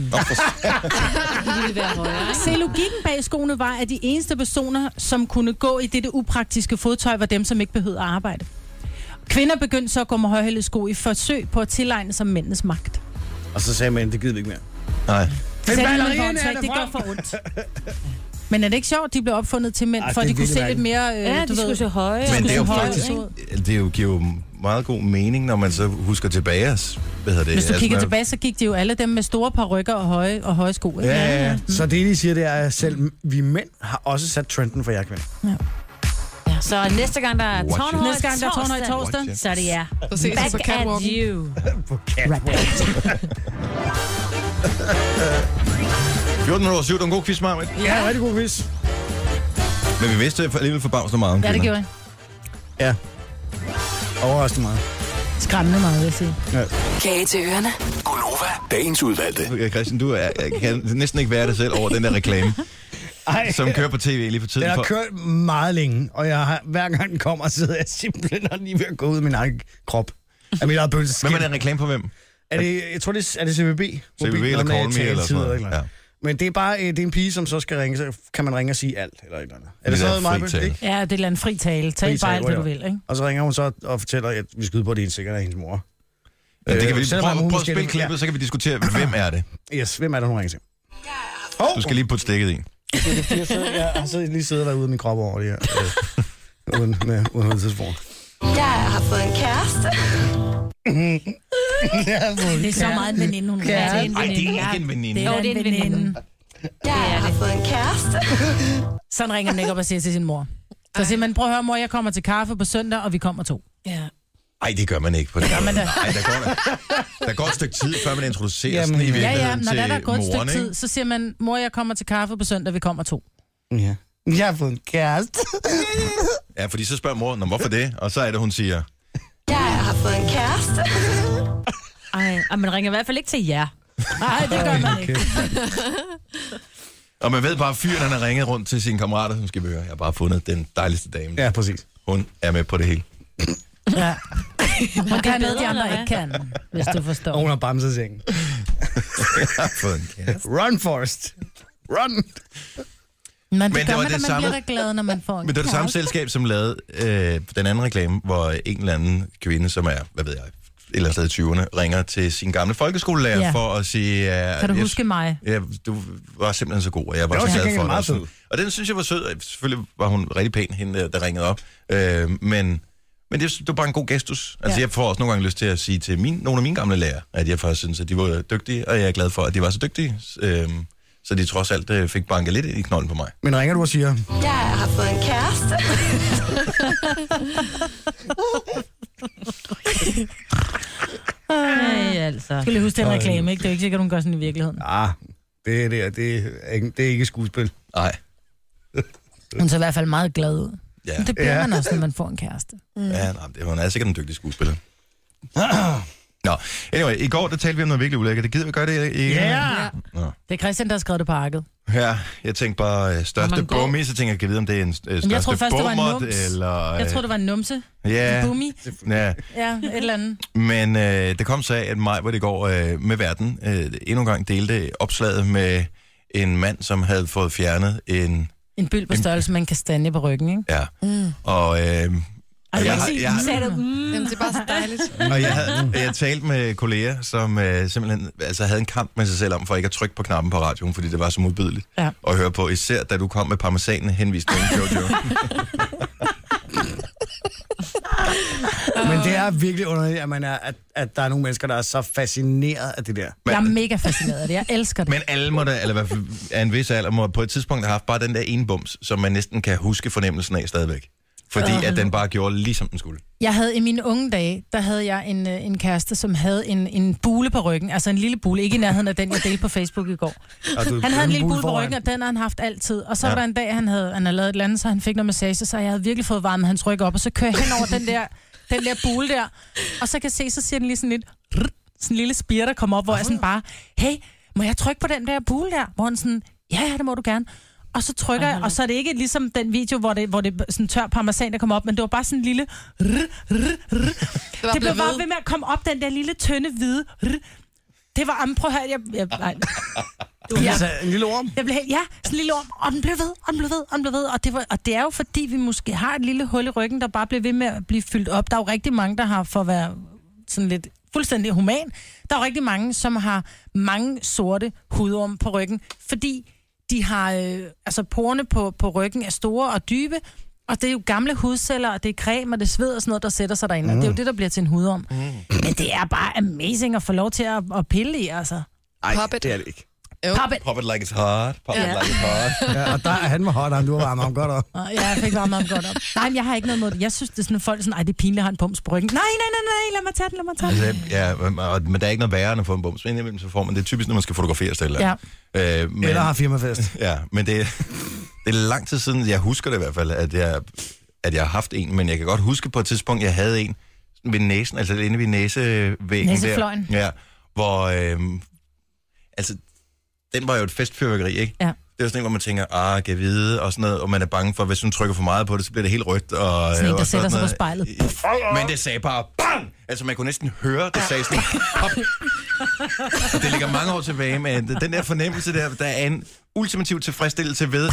Se, logikken bag skoene var, at de eneste personer, som kunne gå i dette upraktiske fodtøj, var dem, som ikke behøvede at arbejde. Kvinder begyndte så at gå med højhælede sko i forsøg på at tilegne sig mændenes magt. Og så sagde man, det gider vi ikke mere. Nej. Det gør for ondt. Men er det ikke sjovt, de blev opfundet til mænd, for at de kunne se lidt mere... Ja, de skulle se høje. Men det er jo faktisk... Det giver jo meget god mening, når man så husker tilbage. Hvis du kigger tilbage, så gik de jo alle dem med store parykker og høje sko. Ikke? Ja. Så det, de siger, det er, at selv vi mænd har også sat trenden for jer kvinder. Ja. Så næste gang, der er Tårnhøjt torsdag, så er det jer. Så ses vi på catwalken. På catwalken. 14:07, det var en god quiz, Marvind. Ja, rigtig god quiz. Men vi vidste alligevel forbavsende meget om Ja, det gjorde jeg. Ja. Overraskende meget. Skræmmende meget, vil jeg sige. Ja. Kage til ørerne. Gunova, dagens udvalgte. Christian, du kan næsten ikke være dig selv over den der reklame, som kører på tv lige for tiden. Den har kørt meget længe, og hver gang den kommer, sidder jeg simpelthen lige ved at gå ud af min egen krop. Af mit eget bølseskib. Hvem er den reklame på hvem? Jeg tror, det er CVB. CVB eller Call Me eller sådan noget. Ja. Men det er bare det er en pige, som så skal ringe, så kan man ringe og sige alt eller et eller andet. Er det sådan noget, Maja? Ja, det er en fri tale. Tal bare alt, hvad du vil, ikke? Og så ringer hun så og fortæller, at vi skal ud på, at det er sikkert af hendes mor. Ja, det kan vi prøve at spille klippet, så kan vi diskutere, hvem er det? Yes, hvem er det, hun ringer til? Du skal lige putte stikket i. Jeg har så lige siddet derude af min krop over det her. Uden tidspunkt. Jeg har fået en kæreste. Det er så meget en veninde, hun ringer til. Nej, det er ikke en veninde. Det er en veninde. Jeg har fået en kæreste. Sådan ringer den ikke op og siger til sin mor. Så siger man, prøv at høre, mor, jeg kommer til kaffe på søndag, og vi kommer 2. Ja. Ej, det gør man ikke på det. Gør man da. Ej, der går et stykke tid, før man introducerer sådan i virkeligheden Ja, når der er gået et stykke moren, tid, så siger man, mor, jeg kommer til kaffe på søndag, vi kommer 2. Ja. Jeg har fået en kæreste. Ja, fordi så spørger mor, hvorfor det? Og så er det, hun siger... Jeg har fået en kæreste. Ej, man ringer i hvert fald ikke til jer. Nej, det gør man ikke. Og man ved bare, at fyren han har ringet rundt til sine kammerater, som skal vi høre. Jeg har bare fundet den dejligste dame. Ja, præcis. Hun er med på det hele. Ja. Hun kan noget, de andre ikke kan, hvis du forstår. Og hun har bremset sengen. Jeg har fået en kæreste. Run, Forrest. Run. Men det gør man, når man bliver da glad, når man får en Men det er det samme selskab, som lavede den anden reklame, hvor en eller anden kvinde, som er, hvad ved jeg, et eller andet sted i 20'erne, ringer til sin gamle folkeskolelærer for at sige... Kan du huske mig? Ja, du var simpelthen så god, og jeg var så glad for det. Og den synes jeg var sød. Selvfølgelig var hun rigtig pæn, hende der ringede op. Men det var bare en god gestus. Altså, jeg får også nogle gange lyst til at sige til nogle af mine gamle lærere, at jeg faktisk synes, at de var dygtige, og jeg er glad for, at de var så dygtige. Så de trods alt fik banket lidt i knolden på mig. Men ringer du og siger... Jeg har fået en kæreste. Ej, altså. Skal lige huske den reklame, ikke? Det er jo ikke sikkert, hun gør sådan i virkeligheden. Det er ikke skuespil. Nej. Hun ser i hvert fald meget glad ud. Ja. Men det bliver man også, når man får en kæreste. Ja, hun er sikkert en dygtig skuespiller. Nå, anyway, i går der talte vi om noget virkelig ulækkert. Det gider vi gøre det ikke? Ja. Det er Christian, der har skrevet det på arket. Ja, jeg tænkte bare største bummi, så tænker jeg, kan vide, om det er en største jeg troede først, det var en bummert, nums. eller... Jeg troede, det var en numse. Ja. En bummi. Ja. Ja, et eller andet. Men det kom så af, at Maj, hvor det går med verden, endnu en gang delte opslaget med en mand, som havde fået fjernet en byld på størrelse med en kastanje på ryggen, ikke? Ja. Og... Jamen, det er bare så dejligt. Og jeg talte med kolleger, som simpelthen havde en kamp med sig selv om, for ikke at trykke på knappen på radioen, fordi det var så modbydeligt at høre på. Især da du kom med parmesanen henvist til Jojo. Men det er virkelig underligt, at der er nogle mennesker, der er så fascineret af det der. Jeg er mega fascineret af det. Jeg elsker det. Men alle må da, eller i hvert fald af en vis alder, må på et tidspunkt have haft bare den der ene bums, som man næsten kan huske fornemmelsen af stadigvæk. Fordi at den bare gjorde lige som den skulle. Jeg havde i mine unge dage, der havde jeg en kæreste, som havde en bule på ryggen. Altså en lille bule, ikke i nærheden af den, jeg delte på Facebook i går. Han havde en lille bule på ryggen, og den har han haft altid. Og så var der en dag, han havde lavet et eller andet, så han fik noget massage, så jeg havde virkelig fået varmet hans ryg op. Og så kører jeg hen over den der den der bule der. Og så kan jeg se, så siger den lige sådan lidt, sådan en lille spire, der kommer op, hvor jeg sådan bare, hey, må jeg trykke på den der bule der? Hvor den sådan, ja, det må du gerne. Og så trykker jeg, og så er det ikke ligesom den video, hvor det er sådan tør parmesan, der kommer op, men det var bare sådan en lille... Det blev bare ved med at komme op, den der lille, tynde, hvide... Det var... Prøv at høre, nej. Altså, en lille orm? Ja, sådan en lille orm, og den blev ved. Og det er jo fordi, vi måske har et lille hul i ryggen, der bare bliver ved med at blive fyldt op. Der er jo rigtig mange, der har, for at være sådan lidt fuldstændig human, der er jo rigtig mange, som har mange sorte hudorm på ryggen, fordi de har, porerne på ryggen er store og dybe, og det er jo gamle hudceller, og det er creme, og det sved og sådan noget, der sætter sig derinde. Og det er jo det, der bliver til en hudorm. Men det er bare amazing at få lov til at pille i, altså. Ej, det er det ikke. Pop it like it's hot. Pop it like it's hot. Ja, og der er han var hot, og du har varmet ham godt op. Ja, jeg fik varmet ham godt op. Nej, men jeg har ikke noget mod det. Jeg synes, det er sådan, at folk er sådan, ej, det er pinligt at have en bums på ryggen. Nej, lad mig tage den. Altså, ja, men der er ikke noget værre end at få en bums. Men indimellem så får man det typisk, når man skal fotograferes eller ja. Eller har firmafest. Ja, men det er lang tid siden, jeg husker det i hvert fald, at jeg har haft en, men jeg kan godt huske på et tidspunkt, jeg havde en ved næsen, altså inde ved næsevæggen. Næsefløjen. Der, ja, hvor, den var jo et festfyrværkeri, ikke? Ja. Det er sådan en, hvor man tænker, kan vide, og sådan noget, og man er bange for, hvis hun trykker for meget på det, så bliver det helt rødt. Og, sådan en, der sætter sig på spejlet. Men det sagde bare, bang! Altså, man kunne næsten høre, det sagde sådan, hop. Og det ligger mange år tilbage, men den der fornemmelse der er en ultimativ tilfredsstillelse ved,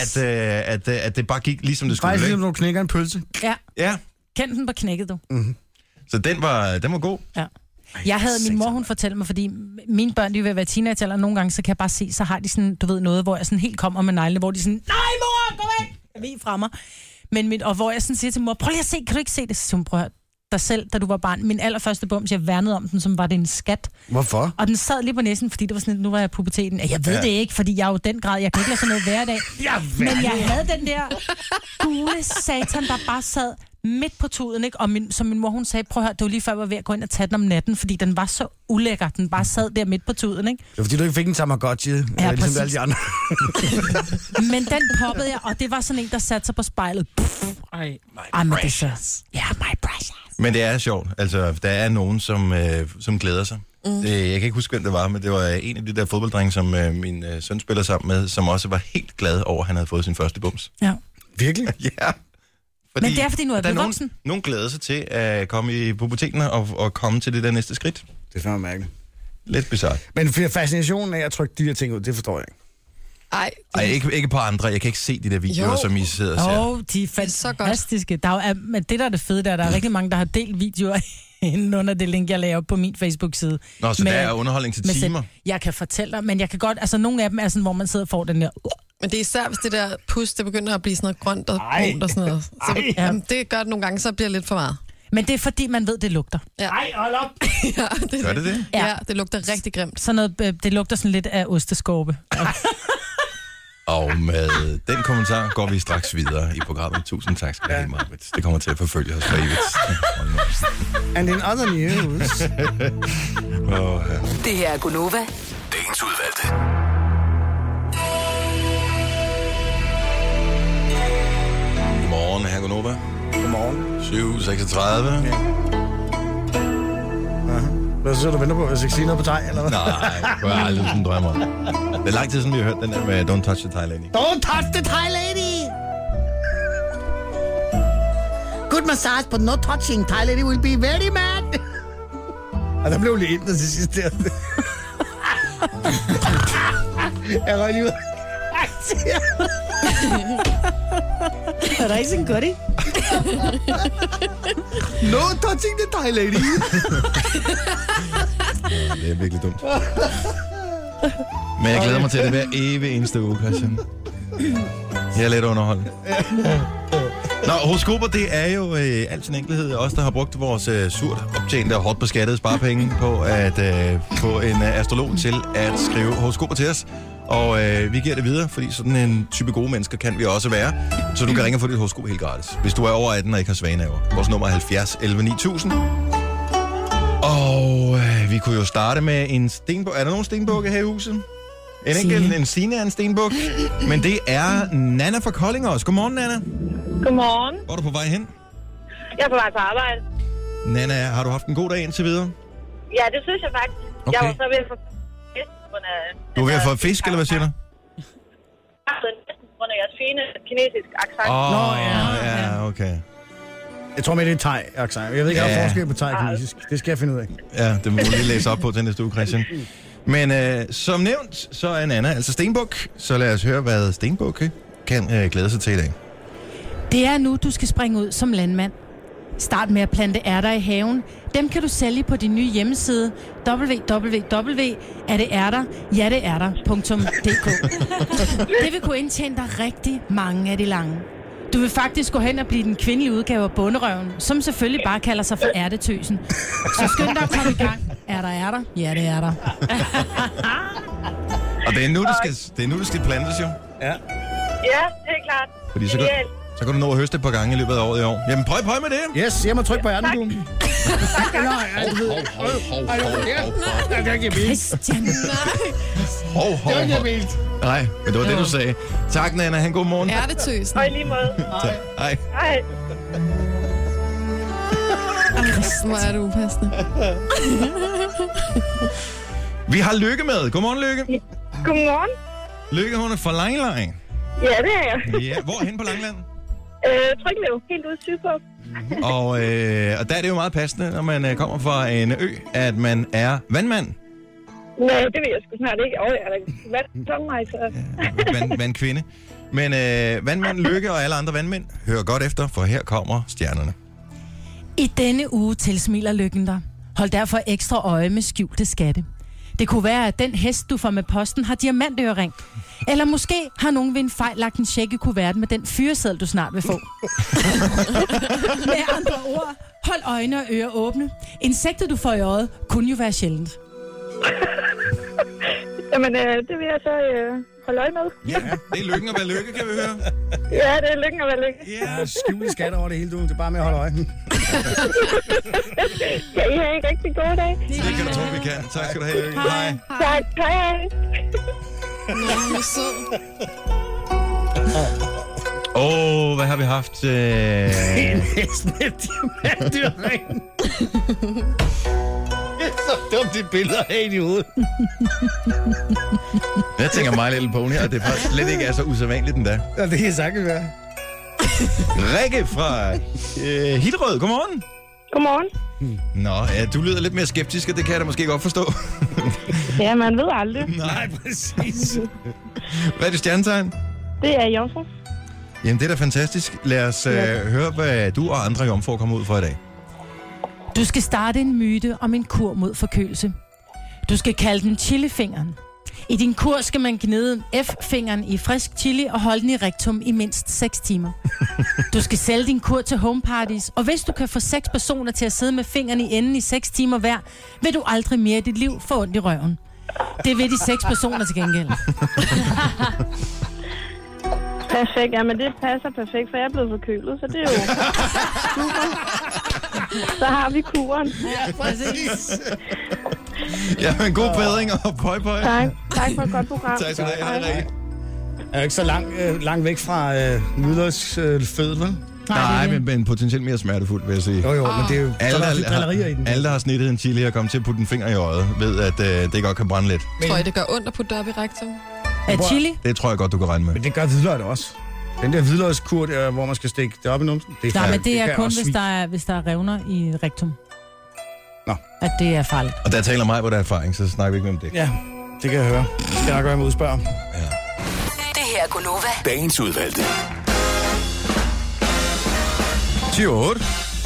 at det bare gik ligesom det skulle. Faktisk ligesom, når du knækker en pølse. Ja. Kend den på knækket, du. Mm-hmm. Så den var god. Ja. Jeg havde min mor, hun fortalte mig, fordi mine børn, de vil være teenager, og nogle gange, så kan jeg bare se, så har de sådan, du ved, noget, hvor jeg sådan helt kommer med neglene, hvor de sådan, nej mor, gå væk! Jeg ved fra mig. Og hvor jeg sådan siger til mor, prøv lige at se, kan du ikke se det? Så hun, prøv at dig selv, da du var barn. Min allerførste bums, jeg værnede om den, som var det en skat. Hvorfor? Og den sad lige på næsen, fordi det var sådan, nu var jeg puberteten. Jeg ved det ikke, fordi jeg er jo den grad, jeg kan ikke lade sådan noget hver dag. Men jeg havde den der gule satan, der bare sad midt på tuden, ikke? Og som min mor, hun sagde, prøv at høre, det var lige før, jeg var ved at gå ind og tage den om natten, fordi den var så ulækker. Den bare sad der midt på tuden, ikke? Det var fordi, du ikke fik en Tamagotchi, ja, ligesom alle de andre. Men den poppede jeg, og det var sådan en, der satte sig på spejlet. My precious. Ja, my precious. Men det er sjovt. Altså, der er nogen, som glæder sig. Jeg kan ikke huske, hvem det var, men det var en af de der fodbolddrenge, som min søn spiller sammen med, som også var helt glad over, at han havde fået sin første bums. Ja. Virkelig? Ja. Men det er, fordi nu er jeg voksen. Nogen glæder sig til at komme i puberteten og komme til det der næste skridt. Det er fandme mærkeligt. Lidt bizarrt. Men fascinationen af at trykke de der ting ud, det forstår jeg ikke. Ej, ikke på andre. Jeg kan ikke se de der videoer, som I sidder og ser. De er fantastiske. Men det der er det fede, der er rigtig mange, der har delt videoer inden under det link, jeg lagde op på min Facebook-side. Nå, så der er underholdning til timer? Jeg kan fortælle dig, men jeg kan godt... Altså, nogle af dem er sådan, hvor man sidder og får den der... Men det er især, hvis det der pus, det begynder at blive sådan noget grønt og brunt og sådan noget. Så det gør det nogle gange, så bliver det lidt for meget. Men det er fordi, man ved, det lugter. Ja. Ej, hold op! Gør det det? Ja, det lugter rigtig grimt. Sådan noget, det lugter sådan lidt af osteskorpe. Og med den kommentar går vi straks videre i programmet. Tusind tak skal du have, Marvitt. Det kommer til at forfølge os for evigt. And in other news... Det her er Gunova. Dagens udvalgte. Godmorgen, her Gunova. Godmorgen. 7:36. Hvad så du venter på? Hvis jeg ikke sige noget på thai, eller hvad? Nej, det er aldrig sådan drømmer. Det er lang tid siden, vi har hørt den der med Don't Touch the Thai Lady. Don't touch the Thai lady! Good massage, but no touching. Thai lady will be very mad. Og der blev lige ind til sidst der. Jeg røg lige ud. Er der ikke sådan godt i? No touching the Thai lady. Det er virkelig dumt. Men jeg glæder mig til det hver evig eneste uge, Christian. Jeg er lidt underholdt. Nå, horoskoper, det er jo alt sin enkelhed os, der har brugt vores surt optjente og hårdt beskattede sparepenge på at få en astrolog til at skrive horoskoper til os. Og vi giver det videre, fordi sådan en type gode mennesker kan vi også være. Så du kan ringe og få dit horoskop helt gratis. Hvis du er over 18 og ikke har svanehaver. Vores nummer er 70 11 9000. Og vi kunne jo starte med en stenbuk. Er der nogen stenbukke her i huset? En Stine er en stenbuk. Men det er Nana fra Kolding også. Godmorgen, Nana. Godmorgen. Hvor er du på vej hen? Jeg er på vej på arbejde. Nana, har du haft en god dag indtil videre? Ja, det synes jeg faktisk. Okay. Jeg var så ved at få fisk på grund af... Du er ved at få fisk, eller hvad siger du? På grund af jeres fine kinesiske accent. Ja, okay. Jeg tror med, det er thai-accent. Jeg ved ikke, om der er forskel på thai og kinesisk. Det skal jeg finde ud af. Ja, det må du lige læse op på til næste uge, Christian. Men som nævnt, så er Nana altså stenbuk. Så lad os høre, hvad stenbukke kan glæde sig til i dag. Det er nu, du skal springe ud som landmand. Start med at plante ærter i haven. Dem kan du sælge på din nye hjemmeside www.erdeærter.dk. Det vil kunne indtjene dig rigtig mange af de lange. Du vil faktisk gå hen og blive den kvindelige udgave af Bonderøven, som selvfølgelig bare kalder sig for ærtetøsen. Så skynd dig at komme i gang. Er der ærter? Ja, det er der. Og det er nu, det skal plantes jo. Ja. Ja, helt klart. Fordi så kan du nå at høste et par gange i løbet af året i år. Jamen, prøv med det. Yes, jeg må trykke på ærten, du. Christian. Nej, men det var det, du sagde. Tak, Nana. Han god morgen. Ærtetøsen. Og i lige måde. Hej. Hej. Hvor er det upassende. Vi har Lykke med. Godmorgen, Lykke. Godmorgen. Lykke, hun er fra Langeland. Ja, det er jeg. Ja, hvor hen på Langeland? Tryglev, helt ude sydpå. Og der er det jo meget passende, når man kommer fra en ø, at man er vandmand. Nej, det ved jeg sgu snart ikke. Jeg er Vandkvinde. Men vandmand Lykke og alle andre vandmænd, hør godt efter, for her kommer stjernerne. I denne uge tilsmiler lykken dig. Hold derfor ekstra øje med skjulte skatte. Det kunne være, at den hest, du får med posten, har diamantørering. Eller måske har nogen ved en fejl lagt en check i kuverten med den fyreseddel, du snart vil få. Med andre ord, hold øjne og ører åbne. Insekter, du får i øjet, kunne jo være sjældent. Jamen, det vil jeg så holde øje med. Ja, det er lykken at være Lykke, kan vi høre. Ja, det er lykken at være lykke. Ja, skjulte skatter over det hele, du. Det er bare med at holde øje. Ja, I har en rigtig god dag. Det kan du tro, vi kan. Tak skal du have, Lykke. Hej. Tak, hej. Nå, hvor sød. Hvad har vi haft? En hest med diamantørring. Det er så dumt, de billeder af i hovedet. Jeg tænker My Little Pony, og det faktisk slet ikke er så usædvanligt endda. Ja, det kan sagtens være. Rikke fra Hillerød, godmorgen. Godmorgen. Nå, ja, du lyder lidt mere skeptisk, og det kan jeg da måske godt forstå. Ja, man ved aldrig. Nej, præcis. Hvad er det stjernetegn? Det er jomfru. Jamen, det er da fantastisk. Lad os høre, hvad du og andre jomfruer kommer ud for i dag. Du skal starte en myte om en kur mod forkølelse. Du skal kalde den chilifingeren. I din kur skal man gnide F-fingeren i frisk chili og holde den i rektum i mindst 6 timer. Du skal sælge din kur til homeparties, og hvis du kan få 6 personer til at sidde med fingeren i enden i 6 timer hver, vil du aldrig mere i dit liv få ondt i røven. Det vil de 6 personer til gengæld. Perfekt, jamen det passer perfekt, for jeg er blevet forkølet, så det er jo super. Så har vi kuren. Ja, præcis. Jamen, god bedring og pøj. Tak for et godt program. Tak skal du have, Rikke. Er jo ikke så langt væk fra nydelsfødet, vel? Nej, men potentielt mere smertefuldt, vil jeg sige. Jo, men det er jo drillerier i den. Alle, der har snittet en chili og kommet til at putte en finger i øjet, ved, at det godt kan brænde lidt. Tror I, det gør ondt at putte det op i rektum? Er chili? Det tror jeg godt, du kan regne med. Men det gør hvidløg også. Den der hvidløgskur, der, hvor man skal stikke det op i numsen. Nej, men det er kun, hvis der er revner i rektum. Nå. At det er farligt. Og der taler mig, hvor der er erfaring, så snakker vi ikke om det. Ja, det kan jeg høre. Det skal nok gøre med udspørg. Det her er Gunova. Dagens udvalgte. 28.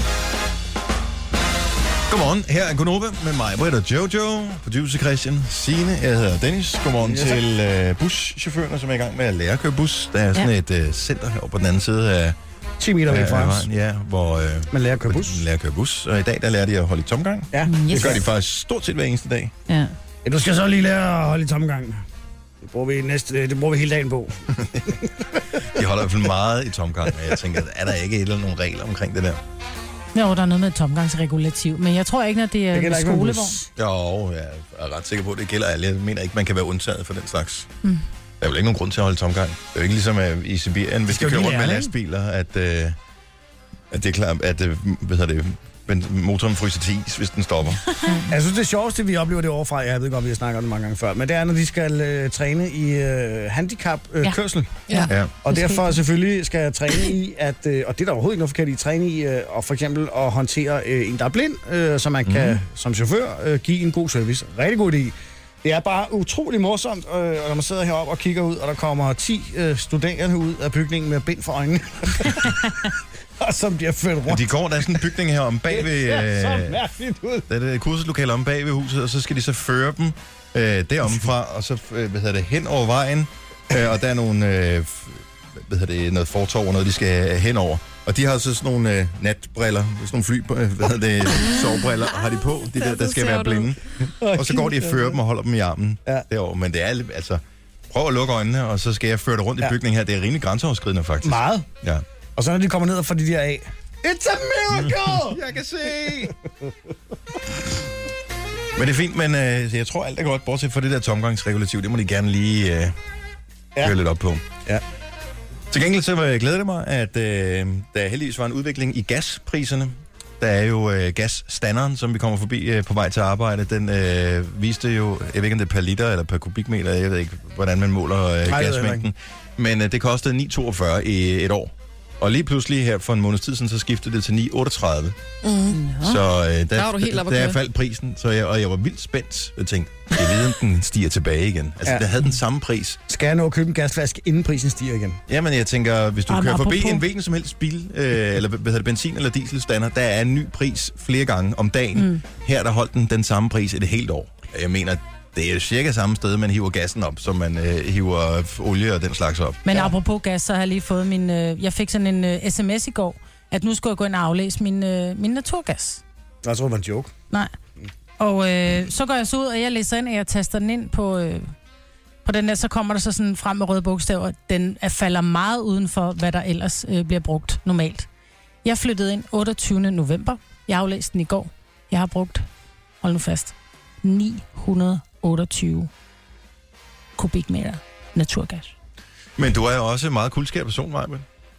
Godmorgen, her er Gunova med mig, Britt og Jojo, producer Christian, Signe, jeg hedder Dennis. Godmorgen til buschaufførerne, som er i gang med at lære at køre bus. Der er sådan et center her på den anden side af 10 meter væk fra os. Ja, hvor man lærer at køre bus. Man lærer at køre bus, og i dag der lærer de at holde i tomgang. Ja. Det gør de faktisk stort set hver eneste dag. Ja. Ja, du skal så lige lære at holde i tomgang. Det bruger vi hele dagen på. De holder i hvert fald meget i tomgang, og jeg tænker, er der ikke nogle regler omkring det der? Jo, der er noget med et tomgangsregulativ, men jeg tror ikke, når det er en skolevogn. Jo, jeg er ret sikker på, at det gælder alle. Jeg mener ikke, man kan være undtaget for den slags. Der er vel ikke nogen grund til at holde tomgang. Det er jo ikke ligesom i Sibirien, hvis de kører rundt med lastbiler, at det er klart, at motoren fryser til is, hvis den stopper. Jeg synes, det sjoveste, vi oplever det overfra, jeg ved godt, vi har snakket om det mange gange før, men det er, når de skal træne i handicap-kørsel. Ja. Og derfor selvfølgelig skal jeg træne i, at, og det er der overhovedet ikke noget forkert i, træne i, og for eksempel at håndtere en, der er blind, så man kan som chauffør give en god service. Rigtig god idé. Det er bare utrolig morsomt, når man sidder heroppe og kigger ud, og der kommer 10 studerende ud af bygningen med bind for øjnene. Og som bliver ført rundt. De går, der er sådan en bygning her om bagved... Det ser så mærkeligt ud. Der er det kursuslokale om bagved huset, og så skal de så føre dem deromfra, og så hen over vejen, og der er nogle, noget fortov og noget, de skal hen over. Og de har så sådan nogle natbriller, sådan nogle sovebriller, har de på, de der skal være blinde. Og så går de og fører dem og holder dem i armen derovre. Men det er altså, prøv at lukke øjnene, og så skal jeg føre det rundt i bygningen her. Det er rimelig grænseoverskridende, faktisk. Meget. Ja. Og så når de kommer ned og får de der af, it's a miracle! Jeg kan se! Men det er fint, men jeg tror alt er godt, bortset fra det der tomgangsregulativ. Det må de gerne lige høre lidt op på. Ja. Til gengæld så glæder det mig, at der heldigvis var en udvikling i gaspriserne. Der er jo gasstanderen, som vi kommer forbi på vej til arbejde. Den viste jo, jeg ved ikke om det er per liter eller per kubikmeter, jeg ved ikke, hvordan man måler gasmængden. Men det kostede 9,42 i et år. Og lige pludselig her for en måneds tid siden, så skiftede det til 9,38. Så der faldt prisen, så jeg var vildt spændt. Jeg tænkte, jeg ved, om den stiger tilbage igen. Altså, der havde den samme pris. Skal jeg nå at købe en gasflaske, inden prisen stiger igen? Jamen, jeg tænker, hvis du kører forbi en hvilken som helst bil, eller benzin- eller dieselstander, der er en ny pris flere gange om dagen. Her der holdt den samme pris et helt år. Jeg mener, det er cirka samme sted, man hiver gassen op, som man hiver olie og den slags op. Men apropos gas, så har jeg lige fået min... jeg fik sådan en sms i går, at nu skulle jeg gå ind og aflæse min naturgas. Jeg tror, det var en joke. Nej. Og så går jeg så ud, og jeg læser ind, og jeg taster den ind på den der, så kommer der så sådan frem med røde bogstaver. Den falder meget uden for, hvad der ellers bliver brugt normalt. Jeg flyttede ind 28. november. Jeg aflæste den i går. Jeg har brugt, hold nu fast, 928 kubikmeter naturgas. Men du er jo også en meget kuldskær person, Majbel.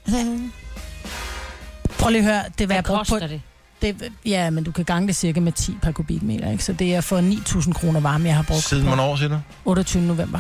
Prøv lige at høre, det hvad koster det? Ja, men du kan gange det cirka med 10 per kubikmeter, ikke? Så det er for 9.000 kroner varme, jeg har brugt. Siden hvornår, siger du? 28. november.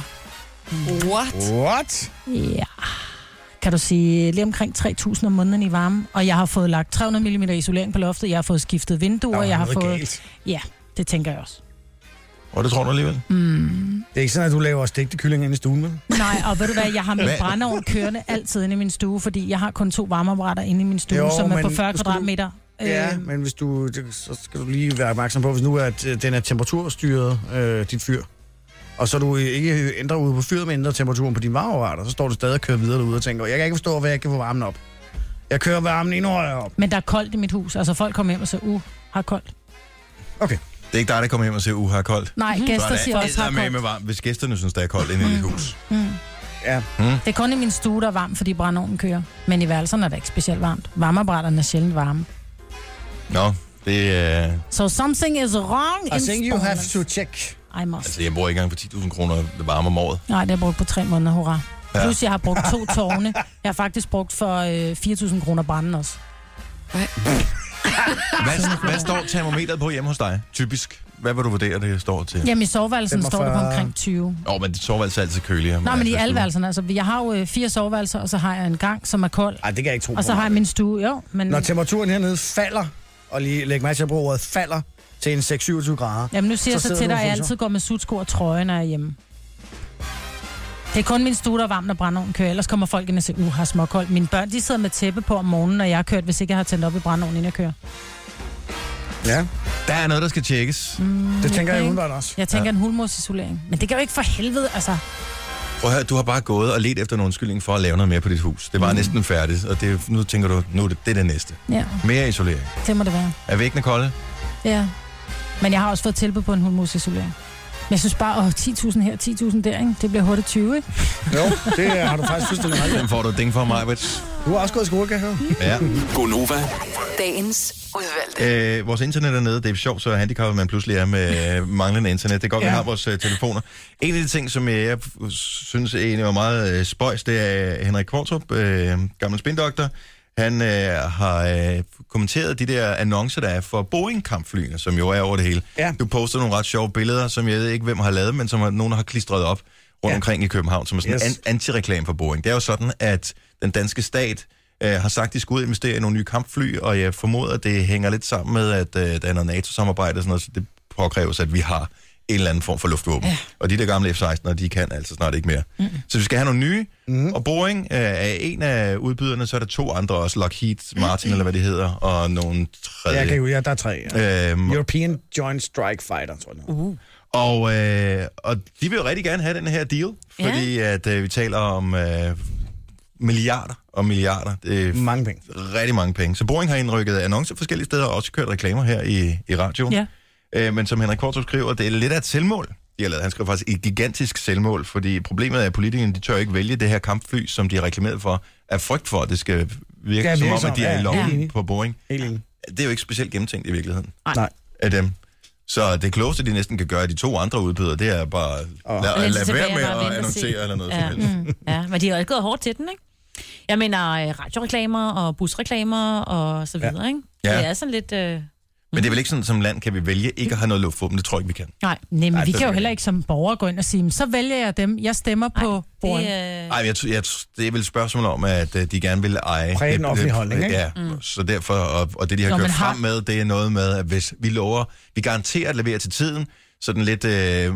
What? Ja. Kan du sige lige omkring 3.000 om måneden i varme. Og jeg har fået lagt 300 mm isolering på loftet. Jeg har fået skiftet vinduer. Jeg har fået... Galt. Ja, det tænker jeg også. Og det tror du alligevel? Det er ikke sådan, at du laver stegte kylling ind i stuen, vel? Nej, og ved du hvad, jeg har min brændeovn kørende altid inde i min stue, fordi jeg har kun 2 varmeapparater inde i min stue, som er på 40 kvadratmeter. Ja, men hvis så skal du lige være opmærksom på, hvis nu at den er temperaturstyret, dit fyr, og så du ikke ændrer ude på fyret, men ændrer temperaturen på din varmeapparater, så står du stadig og kører videre derude og tænker, jeg kan ikke forstå, hvad jeg kan få varmen op. Jeg kører varmen endnu højere op. Men der er koldt i mit hus, altså folk kommer hjem og siger, har koldt. Okay. Det er ikke dig, der kommer hjem og siger, har koldt. Nej, gæster siger også, har koldt. Med varmt, hvis gæsterne synes, der er koldt inde i dit hus. Ja. Det er kun i min stue, der er varmt, fordi brændeovnen kører. Men i værelserne er det ikke specielt varmt. Varmeapparaterne er sjældent varme. Nå, det er... So something is wrong. I think you have to check. I must. Altså, jeg bruger ikke engang for 10.000 kroner varme om året. Nej, det har jeg brugt på 3 måneder, hurra. Ja. Plus, jeg har brugt 2 tårne. Jeg har faktisk brugt for 4.000 kroner branden også. Hvad står termometeret på hjemme hos dig, typisk? Hvad vil du vurdere, det står til? Jamen, i soveværelsen står det på omkring 20. Men soveværelset er altid køligere. Nej, men i alle værelserne. Altså, jeg har jo 4 soveværelser, og så har jeg en gang, som er kold. Nej, det kan jeg ikke tro på. Og så har jeg min stue, jo. Men... Når temperaturen hernede falder, og lige læg mærke til at bruge ordet falder, til en 6-27 grader. Jamen, nu siger jeg så til dig, at jeg altid går med sutsko og trøje, når jeg er hjemme. Det er kun min stue, der er varmt, når brændeovnen kører. Ellers kommer folk ind og siger, har småkoldt. Mine børn, de sidder med tæppe på om morgenen, når jeg har kørt, hvis ikke jeg har tændt op i brændeovnen, inden jeg kører. Ja. Der er noget, der skal tjekkes. Det tænker jeg umiddelbart også. Jeg tænker en hulmursisolering. Men det kan jo ikke for helvede, altså. Prøv at høre, du har bare gået og let efter en undskyldning for at lave noget mere på dit hus. Det var næsten færdigt, og nu tænker du, det er det næste. Ja. Mere isolering. Det må det være. Er væggene kolde? Ja. Men jeg har også fået tilbud på en hulmursisolering. Men jeg synes bare, 10.000 her, 10.000 der, ikke? Det bliver hurtigt 20, ikke? Jo, det har du faktisk fuldstændig ret i. Den får du ding for mig, Brits. Du har også gået i skole, kan jeg høre. Ja. Gonova. Dagens udvalgte. Vores internet er nede. Det er sjovt, så handicappet man pludselig er med manglende internet. Det er godt, vi har vores telefoner. En af de ting, som jeg synes egentlig var meget spøjs, det er Henrik Kvartrup, gammel spindoktor. Han har kommenteret de der annoncer, der er for Boeing-kampflyene, som jo er over det hele. Ja. Du poster nogle ret sjove billeder, som jeg ved ikke, hvem har lavet, men som nogen har klistret op rundt omkring i København, som er sådan en anti-reklame for Boeing. Det er jo sådan, at den danske stat har sagt, at de skal ud og investere i nogle nye kampfly, og jeg formoder, at det hænger lidt sammen med, at der er noget NATO-samarbejde og sådan noget, så det påkræves, at vi har en eller anden form for luftvåben. Ja. Og de der gamle F-16'ere, de kan altså snart ikke mere. Så vi skal have nogle nye, og Boeing er en af udbyderne, så er der 2 andre også, Lockheed Martin, eller hvad det hedder, og nogle tredje. Ja, der er 3. Ja. European Joint Strike Fighter, tror jeg. Og de vil jo rigtig gerne have den her deal, fordi at vi taler om milliarder og milliarder. Det er mange penge. Rigtig mange penge. Så Boeing har indrykket annoncer forskellige steder, og også kørt reklamer her i radioen. Ja. Men som Henrik Kvartrup skriver, det er lidt af et selvmål. Han skriver faktisk et gigantisk selvmål, fordi problemet er, at politikerne de tør ikke vælge det her kampfly, som de har reklameret for, af frygt for, at det skal virke som om, at de er i lommen på Boeing. Det er jo ikke specielt gennemtænkt i virkeligheden. Nej. Af dem. Så det klogeste, de næsten kan gøre, de 2 andre udbydere, det er bare lade være med at annoncere eller noget som helst. Ja, men de har jo gået hårdt til den, ikke? Jeg mener radioreklamer og busreklamer og så videre, ikke? Ja. Det er sådan lidt... Men det er vel ikke sådan, som land kan vi vælge ikke at have noget luftvåben. Det tror jeg ikke, vi kan. Nej, men vi kan jo heller ikke som borgere gå ind og sige, så vælger jeg dem. Jeg stemmer på Boeing. Nej, det er vel et spørgsmål om, at de gerne vil eje... Præge den offentlige holdning, ikke? Ja, så derfor, og det de har kørt frem med, det er noget med, at hvis vi lover, vi garanterer at levere til tiden, sådan lidt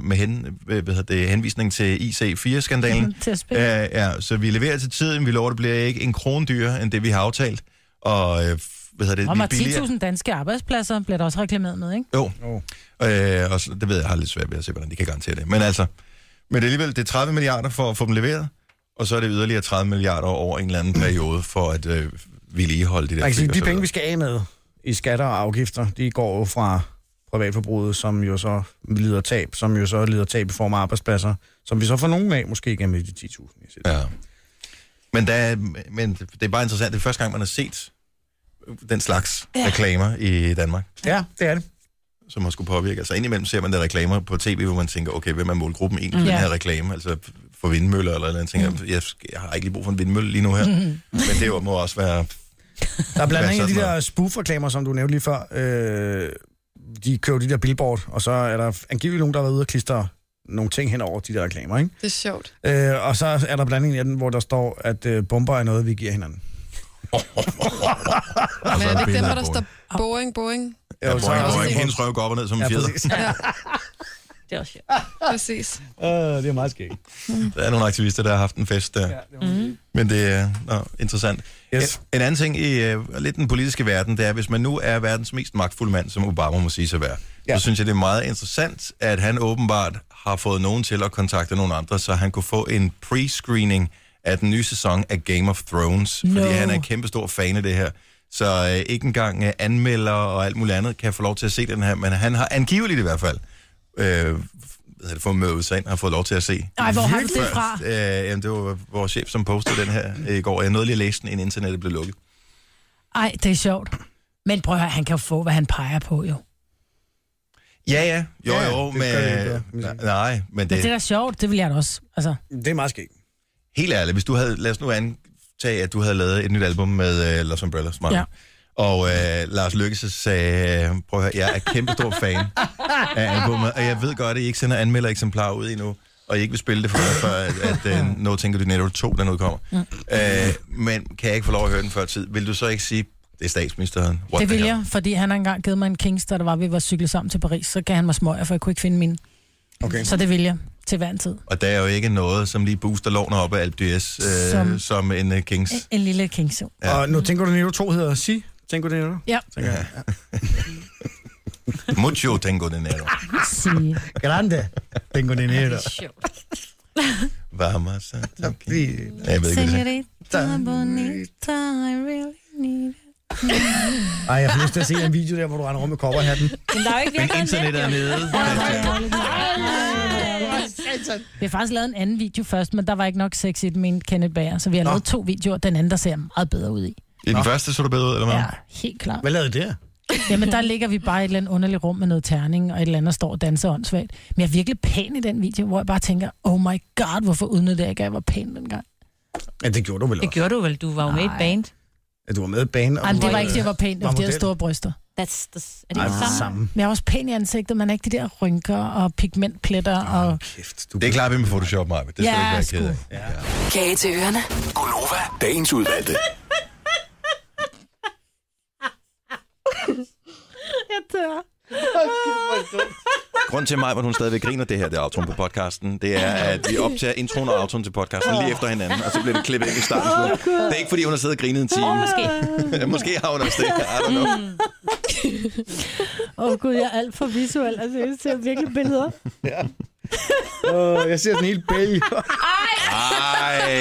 med henvisning til IC4-skandalen. Så vi leverer til tiden, vi lover, det bliver ikke en krone dyrere, end det vi har aftalt. Og... Om 10.000 danske arbejdspladser bliver der også reklameret med, ikke? Jo. Og så, det ved jeg har lidt svært ved at se, hvordan de kan garantere det. Men altså, det er 30 milliarder for at få dem leveret, og så er det yderligere 30 milliarder over en eller anden periode for at vedligeholde de der fly. De penge, vi skal af med i skatter og afgifter, de går jo fra privatforbruget, som jo så lider tab, i form af arbejdspladser, som vi så får nogen af, måske gennem de 10.000. Ja. Men det er bare interessant, det er første gang, man har set den slags reklamer i Danmark. Ja, det er det. Som har skulle påvirke. Altså indimellem ser man der reklamer på tv, hvor man tænker, okay, hvem er målgruppen egentlig for den her reklame? Altså for vindmøller eller andet. Tænker, jeg har ikke lige brug for en vindmølle lige nu her. Men det må også være... Der er blandt andet de der spoof-reklamer, som du nævnte lige før. De kører de der billboard, og så er der angiveligt nogen, der har været ude og klistre nogle ting hen over de der reklamer, ikke? Det er sjovt. Og så er der blandt andet hvor der står, at bomber er noget, vi giver hinanden. Men er det ikke dem, hvor der står Boeing? Ja, Boeing. Hendes røv går op og ned som en fjeder. Ja. Det er også sjovt. Præcis. Det er meget skægt. Der er nogle aktivister, der har haft en fest der. Men det er interessant. Yes. En anden ting i lidt den politiske verden, det er, hvis man nu er verdens mest magtfulde mand, som Obama må sige sig være, så synes jeg, det er meget interessant, at han åbenbart har fået nogen til at kontakte nogle andre, så han kunne få en pre-screening af den nye sæson af Game of Thrones, fordi han er en kæmpe stor fan af det her. Så ikke engang anmelder og alt muligt andet kan få lov til at se den her, men han har angiveligt i hvert fald fået mødet sig ind og har fået lov til at se. Nej, hvor har du det fra? Jamen, det var vores chef, som postede den her i går. Jeg nåede lige at læse den, inden internettet blev lukket. Ej, det er sjovt. Men prøv at høre, han kan jo få, hvad han peger på, jo. Ja. Jo, men... Nej, men det... Det er da sjovt, det vil jeg da også. Altså. Det er meget skægt. Helt ærligt, hvis du havde... Lad os nu antage, at du havde lavet et nyt album med Los Umbrellas, Martin. Ja. Og Lars Løkke sagde, prøv at høre, jeg er kæmpe stor fan af albumet, og jeg ved godt, at I ikke sender anmeldereksemplarer ud endnu, og I ikke vil spille det før at No Tinker Dinero 2, den udkommer. Men kan jeg ikke få lov at høre den før tid? Vil du så ikke sige, det er statsministeren? Det vil jeg, fordi han har engang givet mig en Kings, da der var, vi var cyklet sammen til Paris, så gav han mig smøger, for jeg kunne ikke finde mine. Okay. Så det vil jeg til hver en tid. Og der er jo ikke noget, som lige booster lovene op af Alpe d'Huez, som en Kings. En lille Kings, jo. Ja. Og nu tænker du, Nero 2 hedder Si? Tænker du det, eller? Ja. Mucho tengo dinero. Si. Grande tengo dinero. Vamos a toque. Jeg ved ikke, Senorita bonita, I really need it. Ej, jeg får lyst til at se en video der, hvor du render rundt med kopperhatten. Men der er jo ikke virkelig internet er nede. Vi har faktisk lavet en anden video først, men der var ikke nok sex i den, mente Kenneth Bager. Så vi har lavet 2 videoer. Den anden, der ser meget bedre ud i. I den første så du bedre ud, eller hvad? Ja, helt klart. Hvad lavede det? Jamen, der ligger vi bare i et eller andet underligt rum med noget terning, og et eller andet står og danser åndssvagt. Men jeg er virkelig pæn i den video, hvor jeg bare tænker, oh my god, hvorfor udnyttede jeg ikke, at jeg var pæn dengang? Ja, det gjorde du vel også. Det gjorde du vel, du var jo med i et band. at du var med i banen. Ej, det var ikke det, jeg var pæn. Det var de her store bryster. Er det ikke samme? Men jeg er også pæn i ansigtet. Man er ikke de der rynker og pigmentpletter. Og... Kæft, Det klarer vi med Photoshop, Maja. Det skal du ikke være ked af. Ja. Kage til ørerne. Gonova, dagens udvalgte. Jeg tør. Grunden til mig, at hun stadigvæk griner det her, det outroen på podcasten, det er, at vi optager introen og outroen til podcasten lige efter hinanden, og så bliver det klippet ind i starten. Det er ikke, fordi hun har siddet og grinet en time. Måske har hun også det. I don't know. Gud, jeg er alt for visuel. Altså, jeg ser virkelig billeder. Ja. Jeg ser den hele bælge. Ej.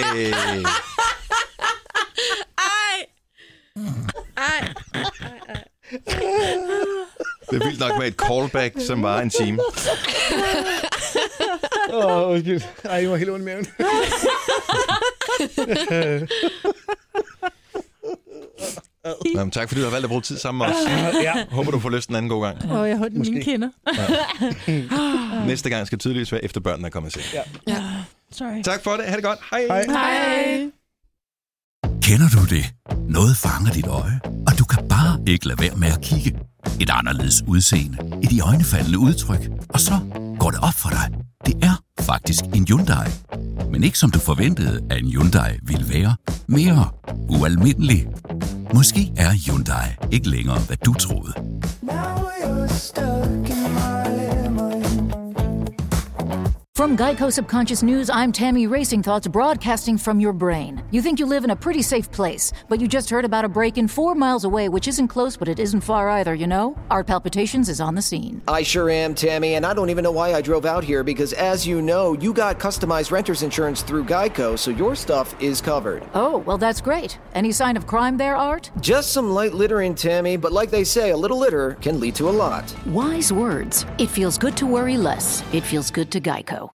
Det er vildt nok med et callback, som var en time. Undskyld. Ej, jeg var helt ondt i maven. Jamen, tak fordi du har valgt at bruge tid sammen med os. Ja. Håber du får lyst en anden god gang. Jeg har mine kinder. Næste gang skal tydeligvis være efter børnene er kommet til. Ja. Sorry. Tak for det. Ha' det godt. Hej. Hej. Kender du det? Noget fanger dit øje, og du kan bare ikke lade være med at kigge. Et anderledes udseende, et iøjnefaldende udtryk, og så går det op for dig. Det er faktisk en Hyundai. Men ikke som du forventede, at en Hyundai ville være. Mere ualmindelig. Måske er Hyundai ikke længere, hvad du troede. From Geico Subconscious News, I'm Tammy Racing Thoughts, broadcasting from your brain. You think you live in a pretty safe place, but you just heard about a break-in 4 miles away, which isn't close, but it isn't far either, you know? Art Palpitations is on the scene. I sure am, Tammy, and I don't even know why I drove out here, because as you know, you got customized renter's insurance through Geico, so your stuff is covered. Oh, well, that's great. Any sign of crime there, Art? Just some light littering, Tammy, but like they say, a little litter can lead to a lot. Wise words. It feels good to worry less. It feels good to Geico.